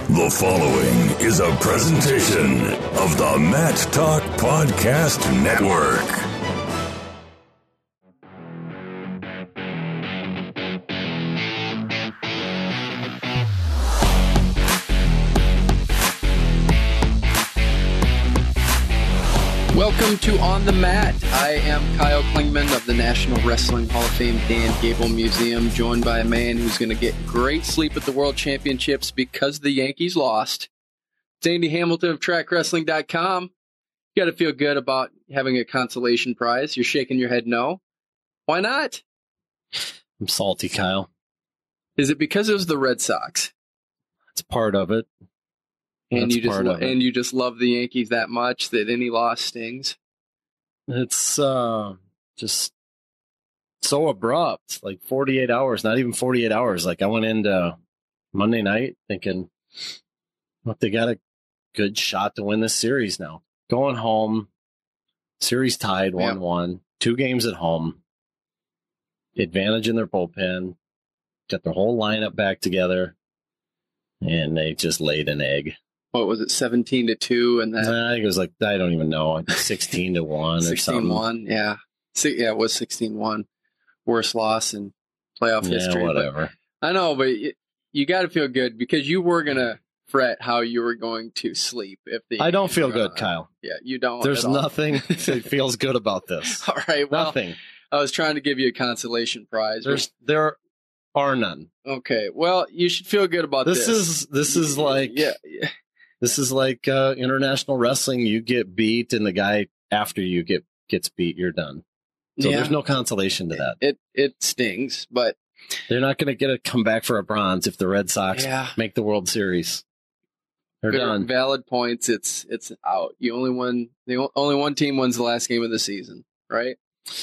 The following is a presentation of the Matt Talk Podcast Network. Welcome to On the Mat. I am Kyle Klingman of the National Wrestling Hall of Fame Dan Gable Museum, joined by a man who's going to get great sleep at the World Championships because the Yankees lost. It's Andy Hamilton of TrackWrestling.com. You got to feel good about having a consolation prize. You're shaking your head no. Why not? I'm salty, Kyle. Is it because it was the Red Sox? It's part of it. And you just love the Yankees that much that any loss stings? It's just so abrupt, like 48 hours, not even 48 hours. Like I went into Monday night thinking, look, they got a good shot to win this series now. Going home, series tied 1-1, 2 games at home, advantage in their bullpen, got their whole lineup back together, and they just laid an egg. What was it, 17-2? And then I think it was like, I don't even know, 16-1 or something. 16-1, yeah. It was 16-1. Worst loss in playoff history. Yeah, whatever. I know, but you got to feel good because you were going to fret how you were going to sleep. I don't feel good, Kyle. Yeah, you don't. There's nothing that feels good about this. All right, well, nothing. I was trying to give you a consolation prize. There are none. Okay, well, you should feel good about this. This is like... Yeah. This is like international wrestling. You get beat, and the guy after you gets beat, you're done. So there's no consolation to that. It stings, but they're not going to get a comeback for a bronze if the Red Sox make the World Series. They're done. Valid points. It's out. Only one team wins the last game of the season, right?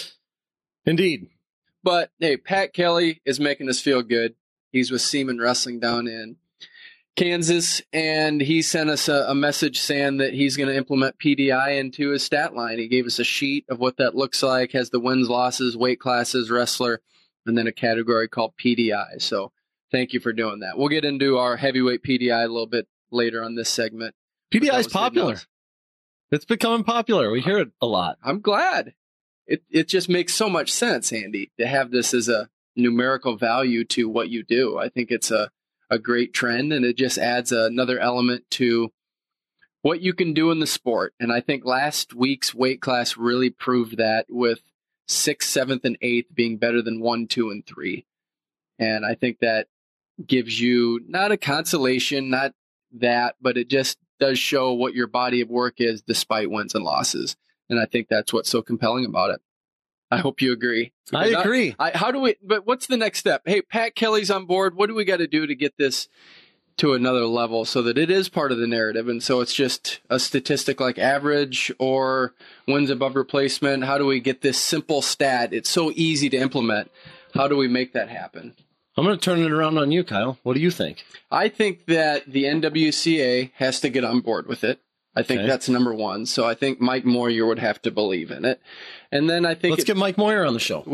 Indeed. But hey, Pat Kelly is making us feel good. He's with Seaman Wrestling down in Kansas, and he sent us a message saying that he's going to implement PDI into his stat line. He gave us a sheet of what that looks like, has the wins, losses, weight classes, wrestler, and then a category called PDI. So thank you for doing that. We'll get into our heavyweight PDI a little bit later on this segment. PDI is popular. It's becoming popular. We hear it a lot. I'm glad. It just makes so much sense, Andy, to have this as a numerical value to what you do. I think it's a great trend, and it just adds another element to what you can do in the sport. And I think last week's weight class really proved that, with 6th, 7th, and 8th being better than 1, 2, and 3. And I think that gives you not a consolation, not that, but it just does show what your body of work is despite wins and losses. And I think that's what's so compelling about it. I hope you agree. I agree. But what's the next step? Hey, Pat Kelly's on board. What do we got to do to get this to another level so that it is part of the narrative? And so it's just a statistic like average or wins above replacement. How do we get this simple stat? It's so easy to implement. How do we make that happen? I'm going to turn it around on you, Kyle. What do you think? I think that the NWCA has to get on board with it. I think that's number one. So I think Mike Moyer would have to believe in it. And then I think let's get Mike Moyer on the show.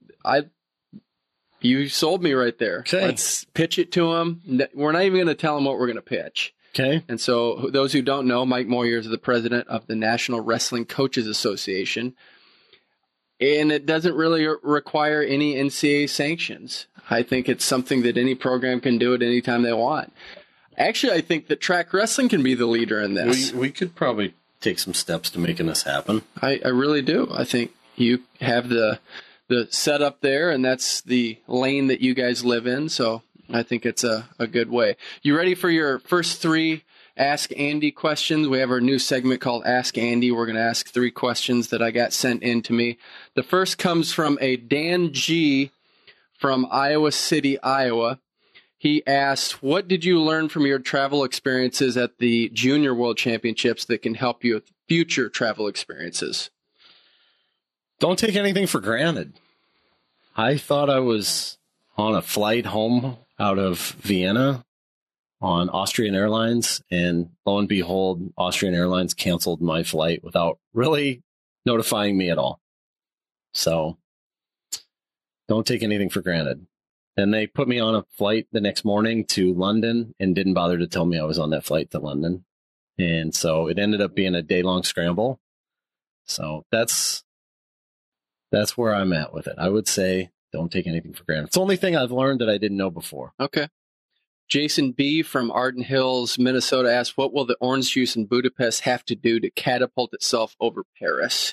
You sold me right there. Okay. Let's pitch it to him. We're not even going to tell him what we're going to pitch. Okay. And so those who don't know, Mike Moyer is the president of the National Wrestling Coaches Association. And it doesn't really require any NCAA sanctions. I think it's something that any program can do at any time they want. Actually, I think that track wrestling can be the leader in this. We could probably take some steps to making this happen. I really do. I think you have the setup there, and that's the lane that you guys live in. So I think it's a good way. You ready for your first 3 Ask Andy questions? We have our new segment called Ask Andy. We're going to ask 3 questions that I got sent in to me. The first comes from a Dan G. from Iowa City, Iowa. He asked, what did you learn from your travel experiences at the Junior World Championships that can help you with future travel experiences? Don't take anything for granted. I thought I was on a flight home out of Vienna on Austrian Airlines, and lo and behold, Austrian Airlines canceled my flight without really notifying me at all. So don't take anything for granted. And they put me on a flight the next morning to London and didn't bother to tell me I was on that flight to London. And so it ended up being a day-long scramble. So that's where I'm at with it. I would say don't take anything for granted. It's the only thing I've learned that I didn't know before. Okay. Jason B. from Arden Hills, Minnesota asks, what will the orange juice in Budapest have to do to catapult itself over Paris?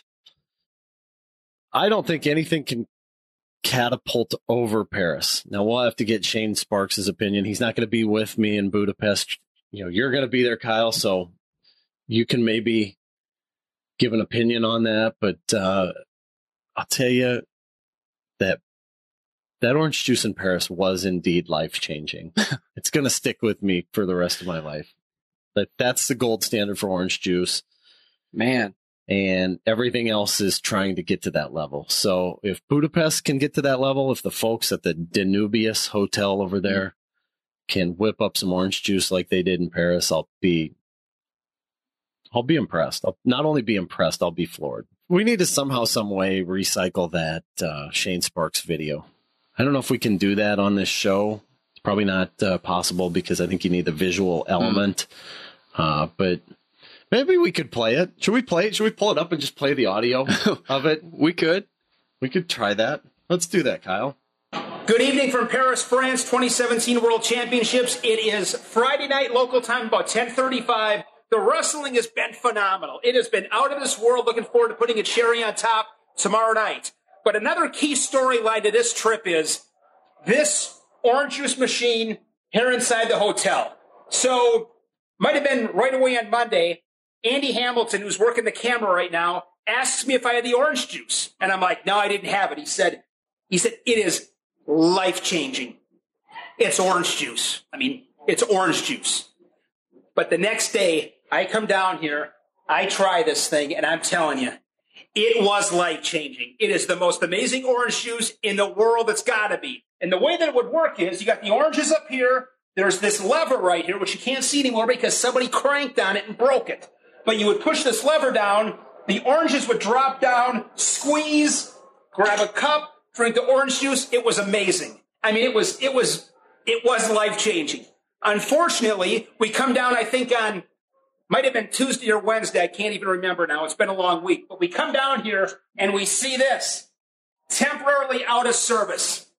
I don't think anything can catapult over Paris. Now, we'll have to get Shane Sparks' opinion. He's not going to be with me in Budapest. You're going to be there, Kyle, so you can maybe give an opinion on that. But I'll tell you that orange juice in Paris was indeed life-changing. It's going to stick with me for the rest of my life. That's the gold standard for orange juice. Man. And everything else is trying to get to that level. So if Budapest can get to that level, if the folks at the Danubius Hotel over there can whip up some orange juice like they did in Paris, I'll be impressed. I'll not only be impressed, I'll be floored. We need to somehow, some way recycle that Shane Sparks video. I don't know if we can do that on this show. It's probably not possible because I think you need the visual element. But maybe we could play it. Should we play it? Should we pull it up and just play the audio of it? We could. We could try that. Let's do that, Kyle. Good evening from Paris, France, 2017 World Championships. It is Friday night local time, about 10:35. The wrestling has been phenomenal. It has been out of this world. Looking forward to putting a cherry on top tomorrow night. But another key storyline to this trip is this orange juice machine here inside the hotel. So, might have been right away on Monday, Andy Hamilton, who's working the camera right now, asks me if I had the orange juice. And I'm like, no, I didn't have it. He said, it is life-changing. It's orange juice. I mean, it's orange juice. But the next day, I come down here, I try this thing, and I'm telling you, it was life-changing. It is the most amazing orange juice in the world. It's got to be. And the way that it would work is you got the oranges up here. There's this lever right here, which you can't see anymore because somebody cranked on it and broke it. But you would push this lever down. The oranges would drop down, squeeze, grab a cup, drink the orange juice. It was amazing. I mean, it was life-changing. Unfortunately, we come down, I think, on might have been Tuesday or Wednesday. I can't even remember now. It's been a long week. But we come down here and we see this. Temporarily out of service.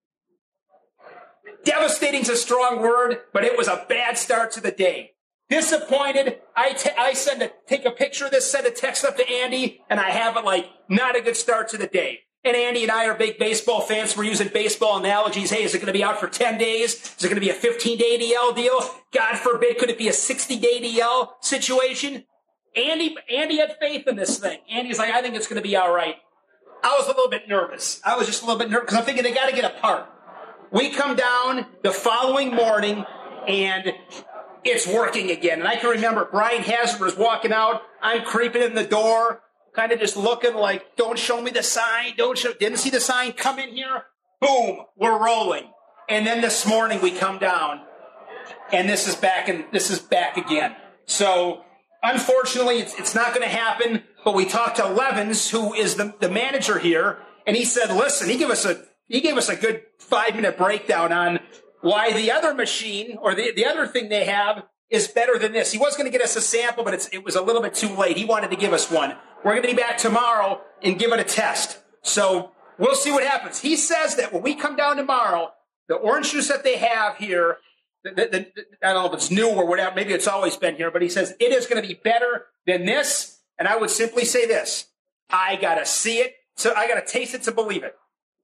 Devastating is a strong word, but it was a bad start to the day. Disappointed. I take a picture of this, send a text up to Andy, and I have it not a good start to the day. And Andy and I are big baseball fans. We're using baseball analogies. Hey, is it going to be out for 10 days? Is it going to be a 15-day DL deal? God forbid, could it be a 60-day DL situation? Andy had faith in this thing. Andy's like, I think it's going to be all right. I was a little bit nervous. I was just a little bit nervous because I'm thinking they got to get a part. We come down the following morning, and it's working again. And I can remember Brian Hazard was walking out. I'm creeping in the door, kind of just looking like, don't show me the sign. Didn't see the sign. Come in here. Boom, we're rolling. And then this morning we come down, and this is back again. So unfortunately, it's not going to happen. But we talked to Levins, who is the manager here, and he said, listen, he gave us a good 5-minute breakdown on why the other machine or the other thing they have is better than this. He was going to get us a sample, but it was a little bit too late. He wanted to give us one. We're going to be back tomorrow and give it a test. So we'll see what happens. He says that when we come down tomorrow, the orange juice that they have here, I don't know if it's new or whatever, maybe it's always been here, but he says it is going to be better than this. And I would simply say this, I got to see it, so I got to taste it to believe it.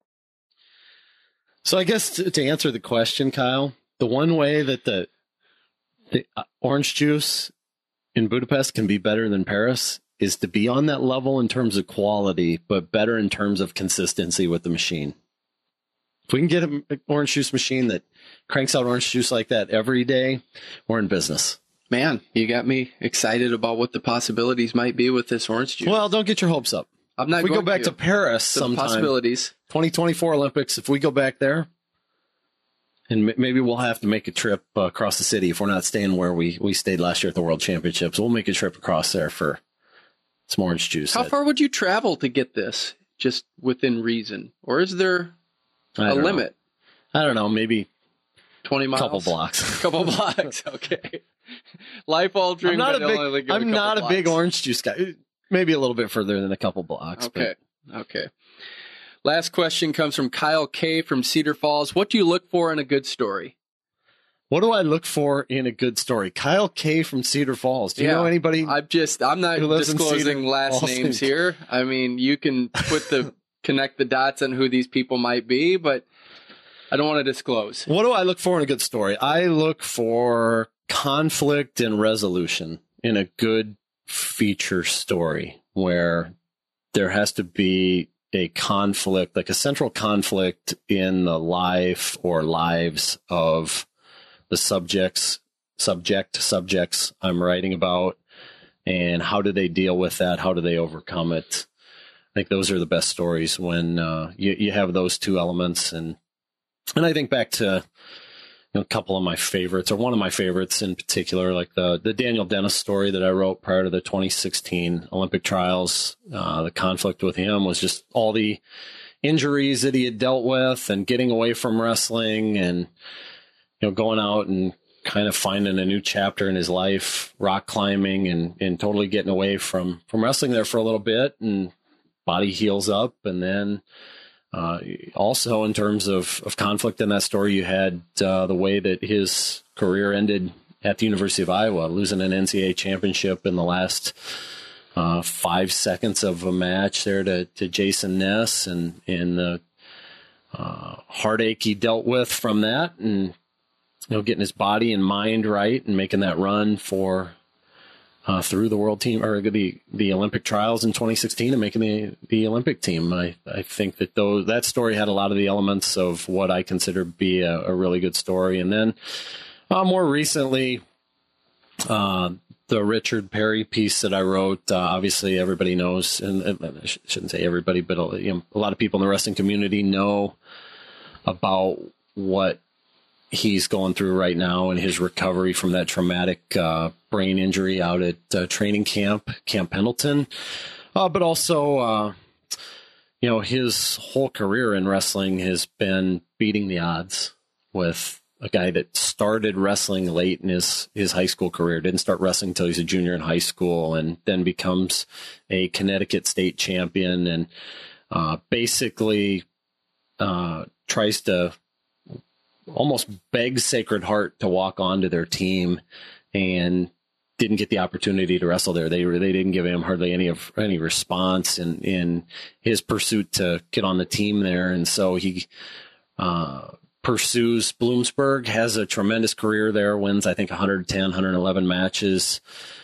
So I guess to answer the question, Kyle, the one way that the orange juice in Budapest can be better than Paris is to be on that level in terms of quality, but better in terms of consistency with the machine. If we can get an orange juice machine that cranks out orange juice like that every day, we're in business. Man, you got me excited about what the possibilities might be with this orange juice. Well, don't get your hopes up. I'm not. If we go back to Paris sometime, possibilities. 2024 Olympics. If we go back there, and maybe we'll have to make a trip across the city if we're not staying where we stayed last year at the World Championships. We'll make a trip across there for some orange juice. How far would you travel to get this? Just within reason, or is there a limit? I don't know, maybe 20 miles? couple blocks. Couple blocks, okay. Life altering. I'm not a big orange juice guy. Maybe a little bit further than a couple blocks. Okay. Okay. Last question comes from Kyle K. from Cedar Falls. What do you look for in a good story? What do I look for in a good story? Kyle K. from Cedar Falls. Do you know anybody? I'm not disclosing last names here. I mean, you can connect the dots on who these people might be, but I don't want to disclose. What do I look for in a good story? I look for conflict and resolution in a good feature story where there has to be a conflict, like a central conflict in the life or lives of the subjects I'm writing about, and how do they deal with that? How do they overcome it? I think those are the best stories when you have those two elements. And I think back to a couple of my favorites, or one of my favorites in particular, like the Daniel Dennis story that I wrote prior to the 2016 Olympic trials. The conflict with him was just all the injuries that he had dealt with and getting away from wrestling and, going out and kind of finding a new chapter in his life, rock climbing and totally getting away from wrestling there for a little bit, and body heals up. And then also in terms of conflict in that story, you had the way that his career ended at the University of Iowa, losing an NCAA championship in the last 5 seconds of a match there to Jason Ness, and the heartache he dealt with from that, and getting his body and mind right and making that run for through the world team or the Olympic trials in 2016 and making the Olympic team. I think that story had a lot of the elements of what I consider to be a really good story. And then more recently, the Richard Perry piece that I wrote, obviously everybody knows, and I shouldn't say everybody, but a lot of people in the wrestling community know about what he's going through right now and his recovery from that traumatic brain injury out at training Camp Pendleton. But also, his whole career in wrestling has been beating the odds with a guy that started wrestling late in his high school career, didn't start wrestling until he's a junior in high school, and then becomes a Connecticut state champion, and basically tries to almost beg Sacred Heart to walk onto their team, and didn't get the opportunity to wrestle there. They didn't give him hardly any response in his pursuit to get on the team there. And so he pursues Bloomsburg, has a tremendous career there, wins, I think, 110, 111 matches,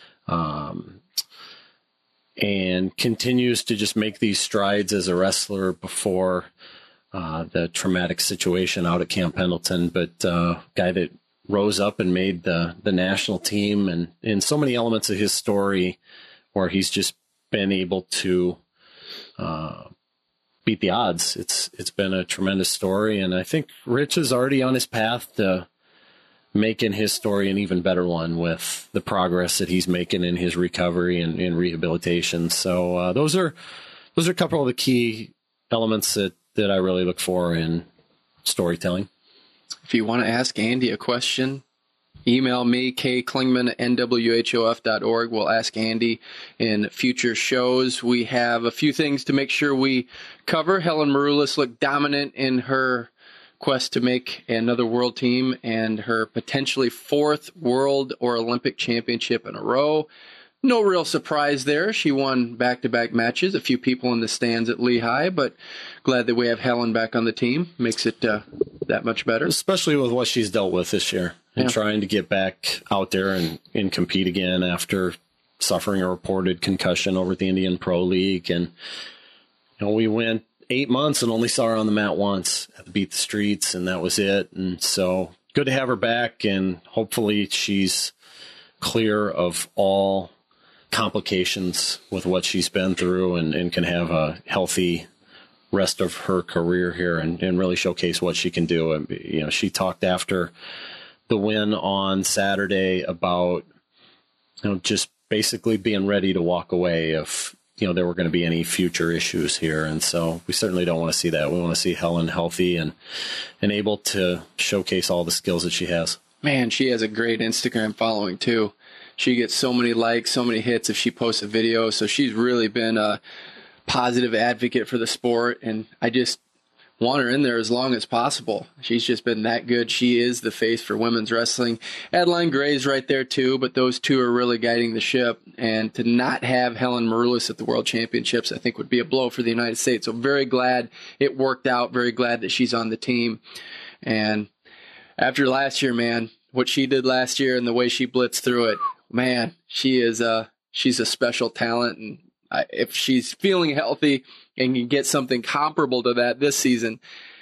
and continues to just make these strides as a wrestler before the traumatic situation out at Camp Pendleton, but guy that rose up and made the national team, and in so many elements of his story where he's just been able to beat the odds. It's been a tremendous story, and I think Rich is already on his path to making his story an even better one with the progress that he's making in his recovery and in rehabilitation. So those are a couple of the key elements that I really look for in storytelling. If you want to ask Andy a question, email me, kklingman@nwhof.org. We'll ask Andy in future shows. We have a few things to make sure we cover. Helen Maroulis looked dominant in her quest to make another world team and her potentially 4th world or Olympic championship in a row. No real surprise there. She won back-to-back matches. A few people in the stands at Lehigh, but glad that we have Helen back on the team. Makes it that much better. Especially with what she's dealt with this year and trying to get back out there and compete again after suffering a reported concussion over at the Indian Pro League. And we went 8 months and only saw her on the mat once at the Beat the Streets, and that was it. And so good to have her back, and hopefully she's clear of all complications with what she's been through and can have a healthy rest of her career here and really showcase what she can do. And, she talked after the win on Saturday about, just basically being ready to walk away if there were going to be any future issues here. And so we certainly don't want to see that. We want to see Helen healthy and able to showcase all the skills that she has. Man, she has a great Instagram following too. She gets so many likes, so many hits if she posts a video. So she's really been a positive advocate for the sport. And I just want her in there as long as possible. She's just been that good. She is the face for women's wrestling. Adeline Gray's right there too, but those two are really guiding the ship. And to not have Helen Maroulis at the World Championships, I think would be a blow for the United States. So very glad it worked out. Very glad that she's on the team. And after last year, man, what she did last year and the way she blitzed through it, man, she's a special talent. And if she's feeling healthy and can get something comparable to that this season,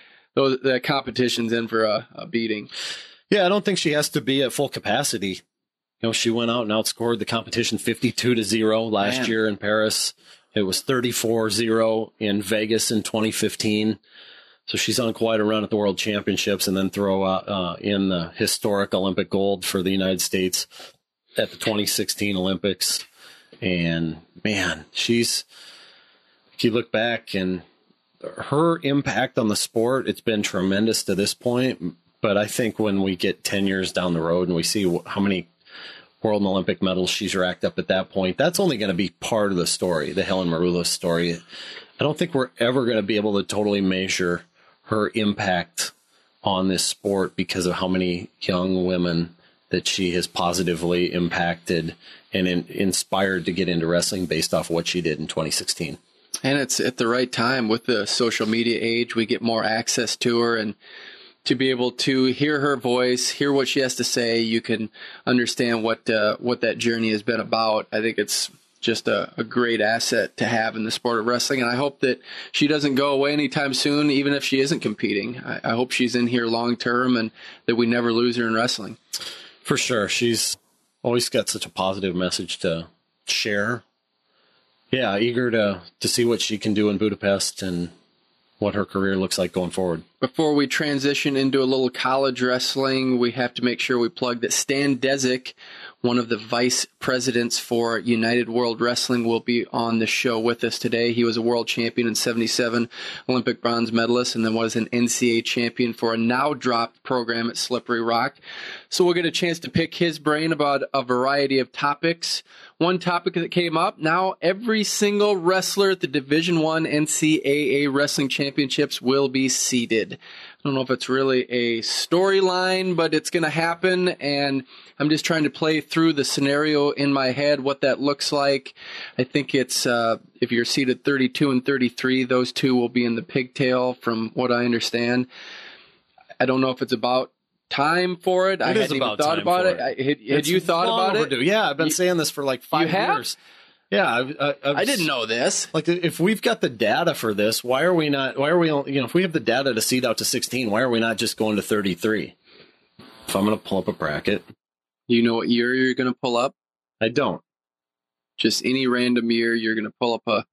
the competition's in for a beating. Yeah, I don't think she has to be at full capacity. She went out and outscored the competition 52-0 last year in Paris. It was 34-0 in Vegas in 2015. So she's on quite a run at the World Championships, and then throw in the historic Olympic gold for the United States at the 2016 Olympics. And man, if you look back and her impact on the sport, it's been tremendous to this point. But I think when we get 10 years down the road and we see how many world and Olympic medals she's racked up at that point, that's only going to be part of the story, the Helen Maroulis story. I don't think we're ever going to be able to totally measure her impact on this sport because of how many young women that she has positively impacted and inspired to get into wrestling based off what she did in 2016. And it's at the right time with the social media age. We get more access to her, and to be able to hear her voice, hear what she has to say, you can understand what that journey has been about. I think it's just a great asset to have in the sport of wrestling. And I hope that she doesn't go away anytime soon, even if she isn't competing. I hope she's in here long term and that we never lose her in wrestling. For sure. She's always got such a positive message to share. Yeah, eager to see what she can do in Budapest and what her career looks like going forward. Before we transition into a little college wrestling, we have to make sure we plug that Stan Dezick, one of the vice presidents for United World Wrestling, will be on the show with us today. He was a world champion in 77, Olympic bronze medalist, and then was an NCAA champion for a now-dropped program at Slippery Rock. So we'll get a chance to pick his brain about a variety of topics. One topic that came up, now every single wrestler at the Division I NCAA Wrestling Championships will be seeded. I don't know if it's really a storyline, but it's going to happen, and I'm just trying to play through the scenario in my head, what that looks like. I think it's, if you're seeded 32 and 33, those two will be in the pigtail from what I understand. I don't know if it's about time for it. I hadn't even thought about it. Had you thought about it? Yeah, I've been saying this for like 5 years. Yeah, I didn't know this. Like, if we've got the data for this, why are we, if we have the data to seed out to 16, why are we not just going to 33? If I'm going to pull up a bracket. You know what year you're going to pull up? I don't. Just any random year, you're going to pull up a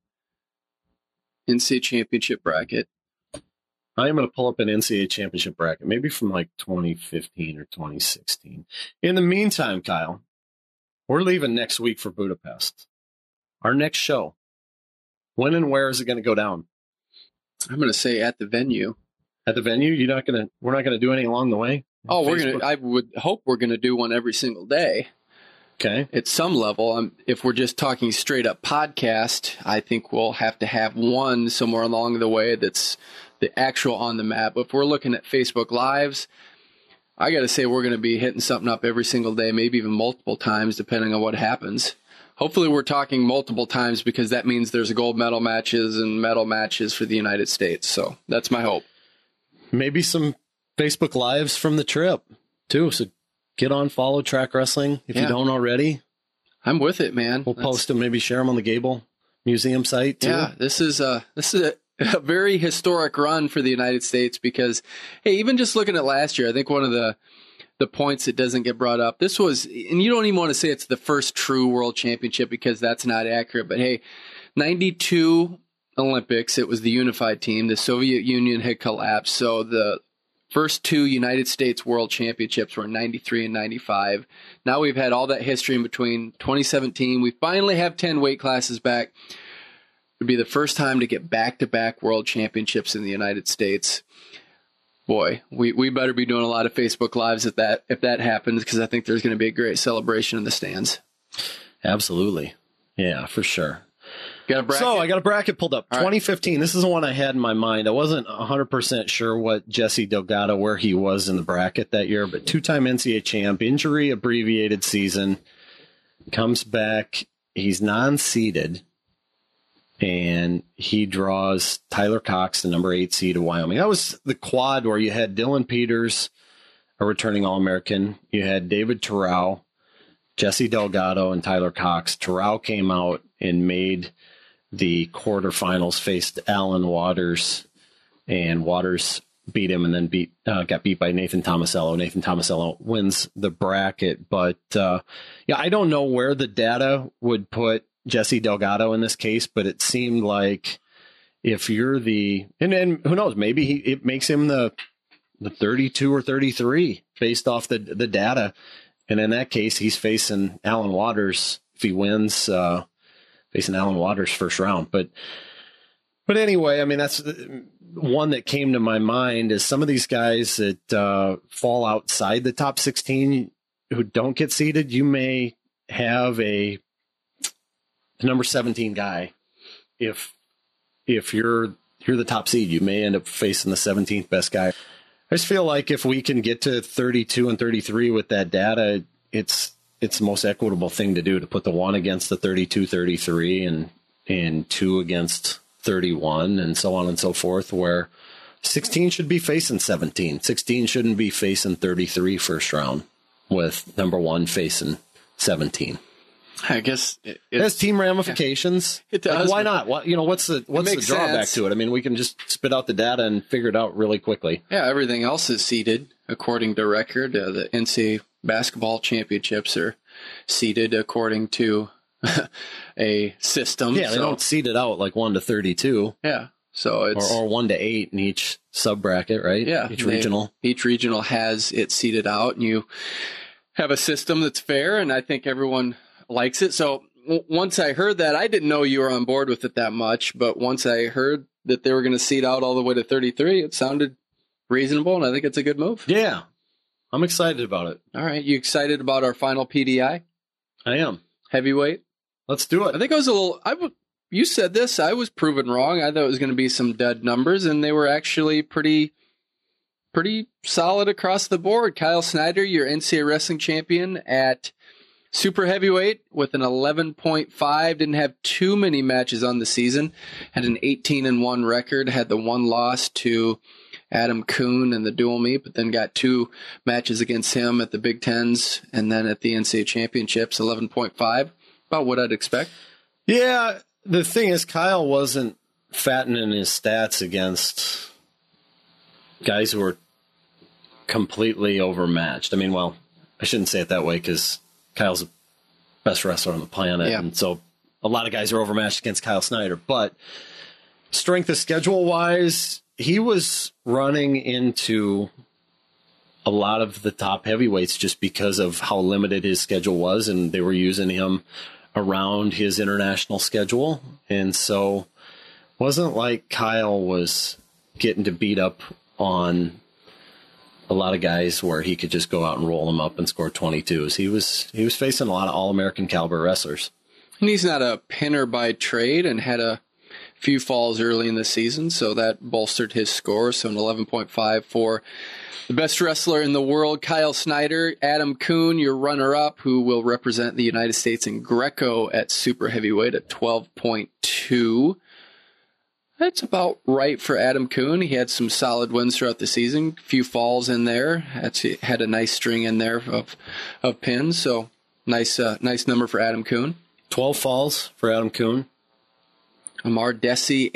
NCAA championship bracket. I am going to pull up an NCAA championship bracket, maybe from like 2015 or 2016. In the meantime, Kyle, we're leaving next week for Budapest. Our next show, when and where is it going to go down? I'm going to say at the venue. At the venue? We're not going to do any along the way? Oh, I would hope we're going to do one every single day. Okay. At some level, if we're just talking straight up podcast, I think we'll have to have one somewhere along the way that's the actual on the map. If we're looking at Facebook Lives, I got to say we're going to be hitting something up every single day, maybe even multiple times, depending on what happens. Hopefully we're talking multiple times because that means there's gold medal matches and medal matches for the United States. So that's my hope. Maybe some Facebook Lives from the trip, too. So get on, follow Track Wrestling if you don't already. I'm with it, man. We'll post them, maybe share them on the Gable Museum site, too. Yeah, this is a very historic run for the United States because, hey, even just looking at last year, I think one of the points that doesn't get brought up, this was, and you don't even want to say it's the first true world championship because that's not accurate, but hey, 92 Olympics, it was the unified team. The Soviet Union had collapsed, so the first two United States world championships were in 93 and 95. Now we've had all that history in between. 2017, we finally have 10 weight classes back. It'd be the first time to get back-to-back world championships in the United States. Boy, we better be doing a lot of Facebook Lives if that happens, because I think there's going to be a great celebration in the stands. Absolutely. Yeah, for sure. Got a bracket? So I got a bracket pulled up. All 2015. Right. This is the one I had in my mind. I wasn't 100% sure what Jesse Delgado, where he was in the bracket that year, but two-time NCAA champ, injury abbreviated season, comes back. He's non-seeded, and he draws Tyler Cox, the number 8 seed of Wyoming. That was the quad where you had Dylan Peters, a returning All-American. You had David Terrell, Jesse Delgado, and Tyler Cox. Terrell came out and made the quarterfinals, faced Alan Waters, and Waters beat him, and then got beat by Nathan Tomasello. Nathan Tomasello wins the bracket. But, I don't know where the data would put Jesse Delgado in this case, but it seemed like if you're and who knows, maybe it makes him the 32 or 33 based off the data. And in that case, he's facing Alan Waters if he wins, facing Alan Waters first round. But anyway, I mean, that's one that came to my mind is some of these guys that fall outside the top 16 who don't get seeded. You may have a number 17 guy. If you're the top seed, you may end up facing the 17th best guy. I just feel like if we can get to 32 and 33 with that data, it's the most equitable thing to do, to put the 1 against the 32, 33 and 2 against 31 and so on and so forth, where 16 should be facing 17. 16 shouldn't be facing 33 first round with number 1 facing 17. I guess it has team ramifications. It does. Like, why not? What's the drawback sense to it? I mean, we can just spit out the data and figure it out really quickly. Yeah, everything else is seeded according to record. The NCAA basketball championships are seeded according to a system. Yeah, they don't seed it out like 1 to 32. Yeah, so it's or 1 to 8 in each sub bracket, right? Yeah, each regional. Each regional has it seeded out, and you have a system that's fair, and I think everyone likes it. So once I heard that, I didn't know you were on board with it that much, but once I heard that they were going to seed out all the way to 33, it sounded reasonable, and I think it's a good move. Yeah, I'm excited about it. All right, you excited about our final PDI? I am. Heavyweight? Let's do it. I think I was a little... You said this. I was proven wrong. I thought it was going to be some dead numbers, and they were actually pretty solid across the board. Kyle Snyder, your NCAA wrestling champion at super heavyweight with an 11.5, didn't have too many matches on the season, had an 18-1 record, had the 1 loss to Adam Kuhn in the dual meet, but then got 2 matches against him at the Big Tens and then at the NCAA championships, 11.5, about what I'd expect. Yeah, the thing is, Kyle wasn't fattening his stats against guys who were completely overmatched. I mean, well, I shouldn't say it that way because Kyle's the best wrestler on the planet, and so a lot of guys are overmatched against Kyle Snyder. But strength of schedule-wise, he was running into a lot of the top heavyweights just because of how limited his schedule was, and they were using him around his international schedule. And so it wasn't like Kyle was getting to beat up on a lot of guys where he could just go out and roll them up and score 22s. He was facing a lot of All-American caliber wrestlers. And he's not a pinner by trade and had a few falls early in the season, so that bolstered his score. So an 11.5 for the best wrestler in the world, Kyle Snyder. Adam Kuhn, your runner-up, who will represent the United States in Greco at super heavyweight at 12.2. That's about right for Adam Kuhn. He had some solid wins throughout the season, a few falls in there. Had a nice string in there of pins, so nice number for Adam Kuhn. 12 falls for Adam Kuhn. Amar Desi,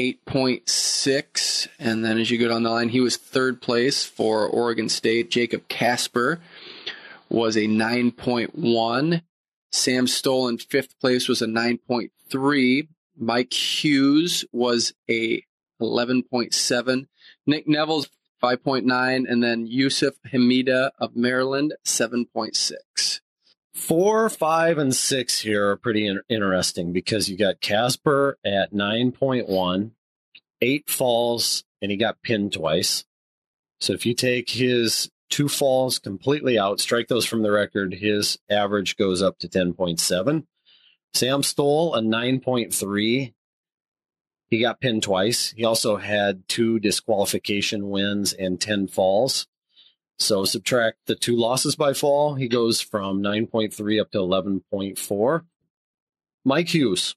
8.6. And then as you go down the line, he was 3rd place for Oregon State. Jacob Casper was a 9.1. Sam Stoll in 5th place was a 9.3. Mike Hughes was a 11.7. Nick Neville's 5.9. And then Yusuf Hamida of Maryland, 7.6. 4, 5, and 6 here are pretty interesting because you got Casper at 9.1, 8 falls, and he got pinned twice. So if you take his 2 falls completely out, strike those from the record, his average goes up to 10.7. Sam Stoll, a 9.3. He got pinned twice. He also had 2 disqualification wins and 10 falls. So subtract the 2 losses by fall, he goes from 9.3 up to 11.4. Mike Hughes,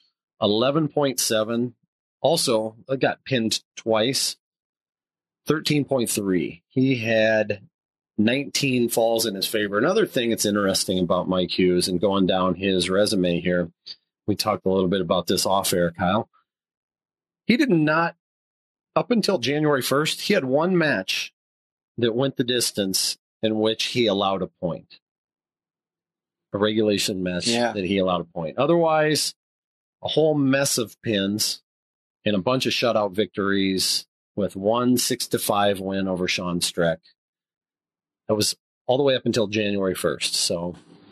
11.7. Also got pinned twice, 13.3. He had 19 falls in his favor. Another thing that's interesting about Mike Hughes and going down his resume here, we talked a little bit about this off air, Kyle. He did not, up until January 1st, he had 1 match that went the distance in which he allowed a point. A regulation match that he allowed a point. Otherwise, a whole mess of pins and a bunch of shutout victories with 1 6-5 win over Sean Streck. That was all the way up until January 1st. So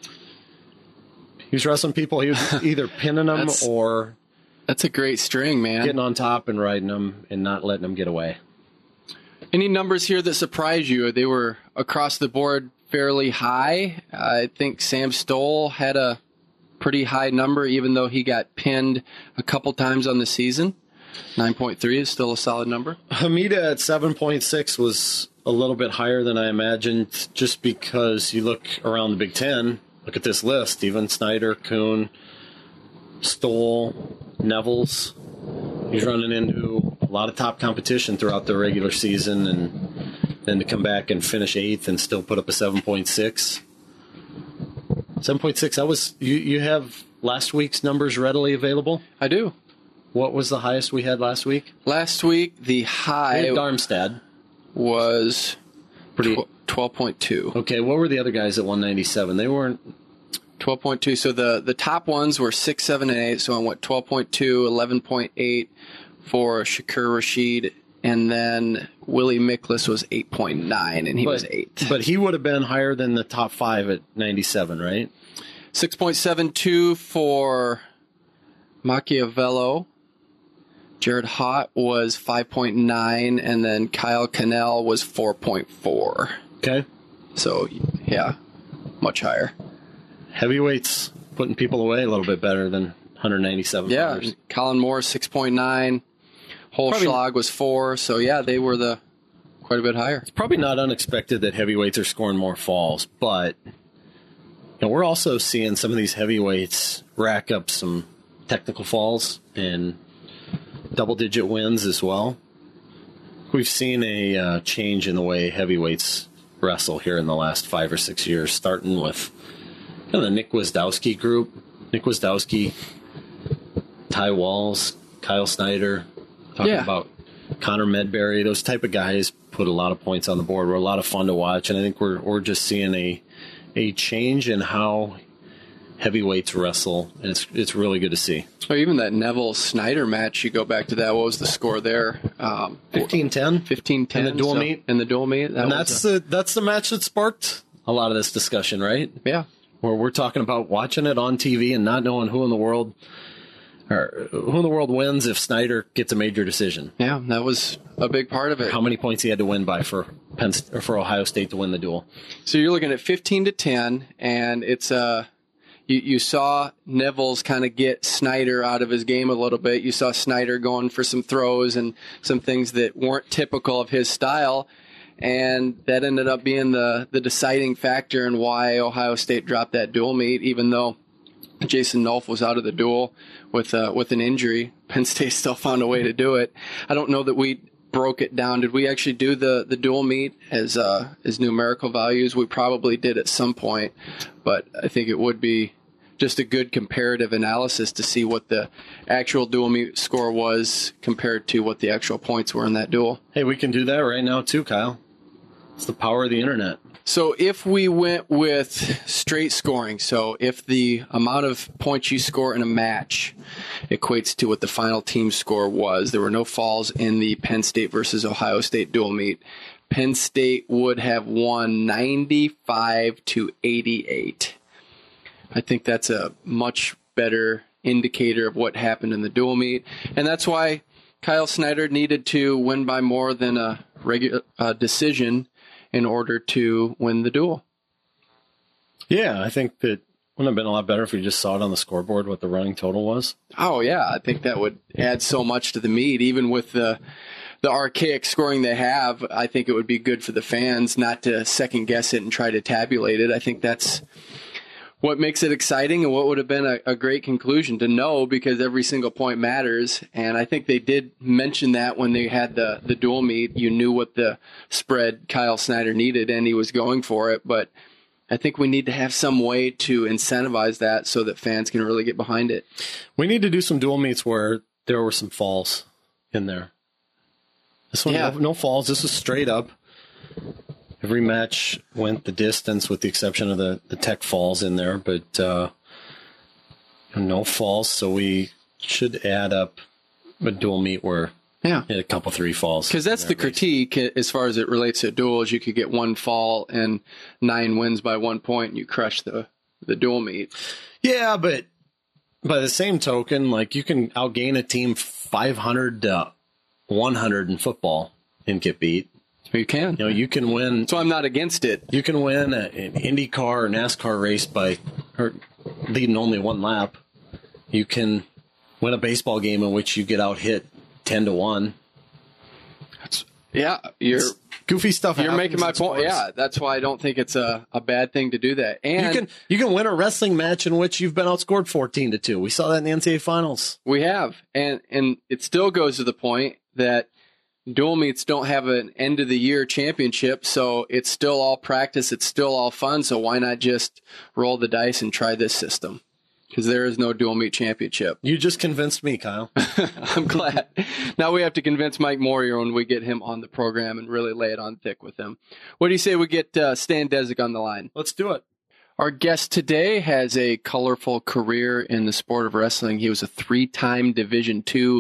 he was wrestling people. He was either pinning them or... That's a great string, man. Getting on top and riding them and not letting them get away. Any numbers here that surprised you? They were across the board fairly high. I think Sam Stoll had a pretty high number, even though he got pinned a couple times on the season. 9.3 is still a solid number. Hamida at 7.6 was a little bit higher than I imagined, just because you look around the Big Ten, look at this list, even Snyder, Kuhn, Stoll, Nevels. He's running into a lot of top competition throughout the regular season, and then to come back and finish 8th and still put up a 7.6. 7.6, that was, you have last week's numbers readily available? I do. What was the highest we had last week? Last week, the high Darmstadt was 12.2. Okay, what were the other guys at 197? They weren't... 12.2. So the top ones were 6, 7, and 8. So I went 12.2, 11.8 for Shakur Rashid, and then Willie Miklas was 8.9, and he was 8. But he would have been higher than the top 5 at 97, right? 6.72 for Machiavello. Jared Hott was 5.9, and then Kyle Cannell was 4.4. Okay. So, yeah, much higher. Heavyweights putting people away a little bit better than 197. Yeah, Colin Moore 6.9. Holschlag was 4. So yeah, they were quite a bit higher. It's probably not unexpected that heavyweights are scoring more falls, but we're also seeing some of these heavyweights rack up some technical falls and double-digit wins as well. We've seen a change in the way heavyweights wrestle here in the last 5 or 6 years, starting with kind of the Nick Wisdowski group. Nick Wisdowski, Ty Walls, Kyle Snyder, talking about Connor Medbury. Those type of guys put a lot of points on the board. Were a lot of fun to watch, and I think we're just seeing a change in how heavyweights wrestle, and it's really good to see. Or even that Neville-Snyder match, you go back to that. What was the score there? 15-10. 15-10. In the dual meet. In the dual meet. And that's the match that sparked a lot of this discussion, right? Yeah. Where we're talking about watching it on TV and not knowing who in the world wins if Snyder gets a major decision. Yeah, that was a big part of it. How many points he had to win by for Ohio State to win the duel. So you're looking at 15-10, and it's you saw Neville's kind of get Snyder out of his game a little bit. You saw Snyder going for some throws and some things that weren't typical of his style. And that ended up being the deciding factor in why Ohio State dropped that dual meet, even though Jason Nolf was out of the duel with an injury. Penn State still found a way to do it. I don't know that we broke it down. Did we actually do the dual meet as numerical values? We probably did at some point, but I think it would be just a good comparative analysis to see what the actual dual meet score was compared to what the actual points were in that duel. Hey, we can do that right now too, Kyle. It's the power of the internet. So if we went with straight scoring, so if the amount of points you score in a match equates to what the final team score was, there were no falls in the Penn State versus Ohio State dual meet, Penn State would have won 95-88. I think that's a much better indicator of what happened in the dual meet. And that's why Kyle Snyder needed to win by more than a regular decision in order to win the duel. Yeah, I think that wouldn't have been a lot better if we just saw it on the scoreboard what the running total was. Oh, yeah. I think that would add so much to the meet. Even with the archaic scoring they have, I think it would be good for the fans not to second guess it and try to tabulate it. I think that's what makes it exciting and what would have been a great conclusion to know, because every single point matters. And I think they did mention that when they had the dual meet. You knew what the spread Kyle Snyder needed, and he was going for it. But I think we need to have some way to incentivize that so that fans can really get behind it. We need to do some dual meets where there were some falls in there. This one, no falls. This is straight up. Every match went the distance with the exception of the tech falls in there, but no falls. So we should add up a dual meet where a couple 3 falls. Because that's the critique as far as it relates to duels. You could get 1 fall and 9 wins by 1 point, and you crush the dual meet. Yeah, but by the same token, like, you can outgain a team 500 to 100 in football and get beat. You can. You can win. So I'm not against it. You can win an IndyCar or NASCAR race by leading only 1 lap. You can win a baseball game in which you get out hit 10-1. Yeah, you're goofy stuff. You're making my point. Yeah, that's why I don't think it's a bad thing to do that. And you can win a wrestling match in which you've been outscored 14-2. We saw that in the NCAA finals. We have, and it still goes to the point that dual meets don't have an end of the year championship, so it's still all practice. It's still all fun. So why not just roll the dice and try this system? Because there is no dual meet championship. You just convinced me, Kyle. I'm glad. Now we have to convince Mike Morier when we get him on the program and really lay it on thick with him. What do you say we get Stan Desik on the line? Let's do it. Our guest today has a colorful career in the sport of wrestling. He was a 3-time Division II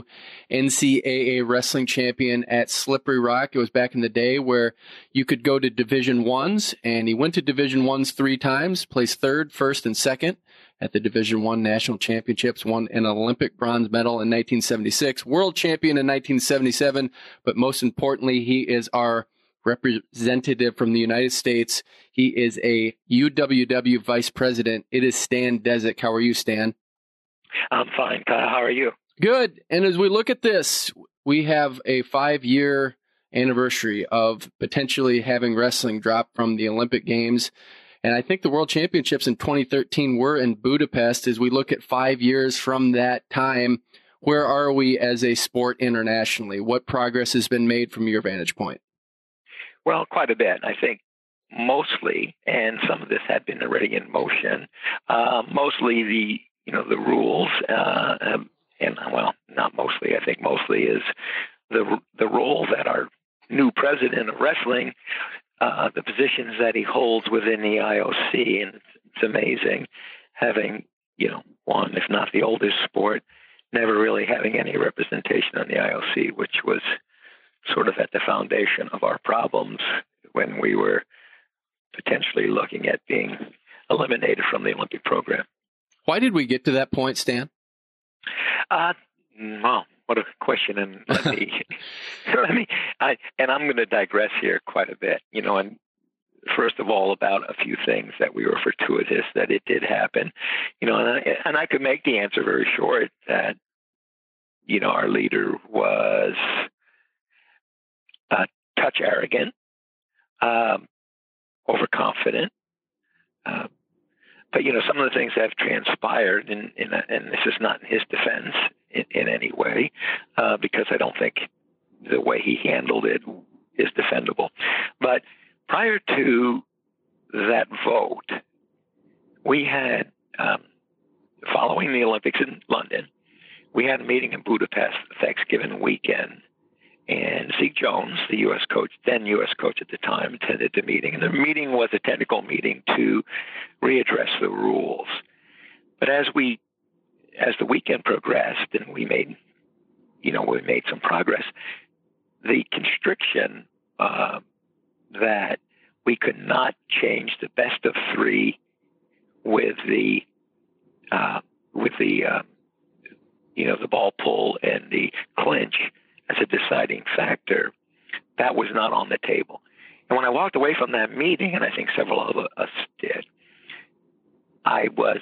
NCAA wrestling champion at Slippery Rock. It was back in the day where you could go to Division Is, and he went to Division Is 3 times, placed 3rd, 1st, and 2nd at the Division I National Championships, won an Olympic bronze medal in 1976, world champion in 1977, but most importantly, he is our representative from the United States. He is a UWW vice president. It is Stan Desik. How are you, Stan? I'm fine, Kyle. How are you? Good. And as we look at this, we have a 5-year anniversary of potentially having wrestling drop from the Olympic Games. And I think the World Championships in 2013 were in Budapest. As we look at 5 years from that time, where are we as a sport internationally? What progress has been made from your vantage point? Well, quite a bit. I think mostly, and some of this had been already in motion, mostly the rules, and well, not mostly. I think mostly is the role that our new president of wrestling, the positions that he holds within the IOC, and it's amazing having, one, if not the oldest sport, never really having any representation on the IOC, which was sort of at the foundation of our problems when we were potentially looking at being eliminated from the Olympic program. Why did we get to that point, Stan? Well, what a question. And I'm going to digress here quite a bit, and first of all, about a few things that we were fortuitous that it did happen, and I could make the answer very short that, our leader was touch arrogant, overconfident. But, some of the things that have transpired, and this is not in his defense in any way, because I don't think the way he handled it is defendable. But prior to that vote, we had, following the Olympics in London, we had a meeting in Budapest Thanksgiving weekend. And Zeke Jones, the U.S. coach, then U.S. coach at the time, attended the meeting. And the meeting was a technical meeting to readdress the rules. But as the weekend progressed and we made some progress, the constriction that we could not change the best of 3 with the with the the ball pull and the clinch as a deciding factor, that was not on the table. And when I walked away from that meeting, and I think several of us did, I was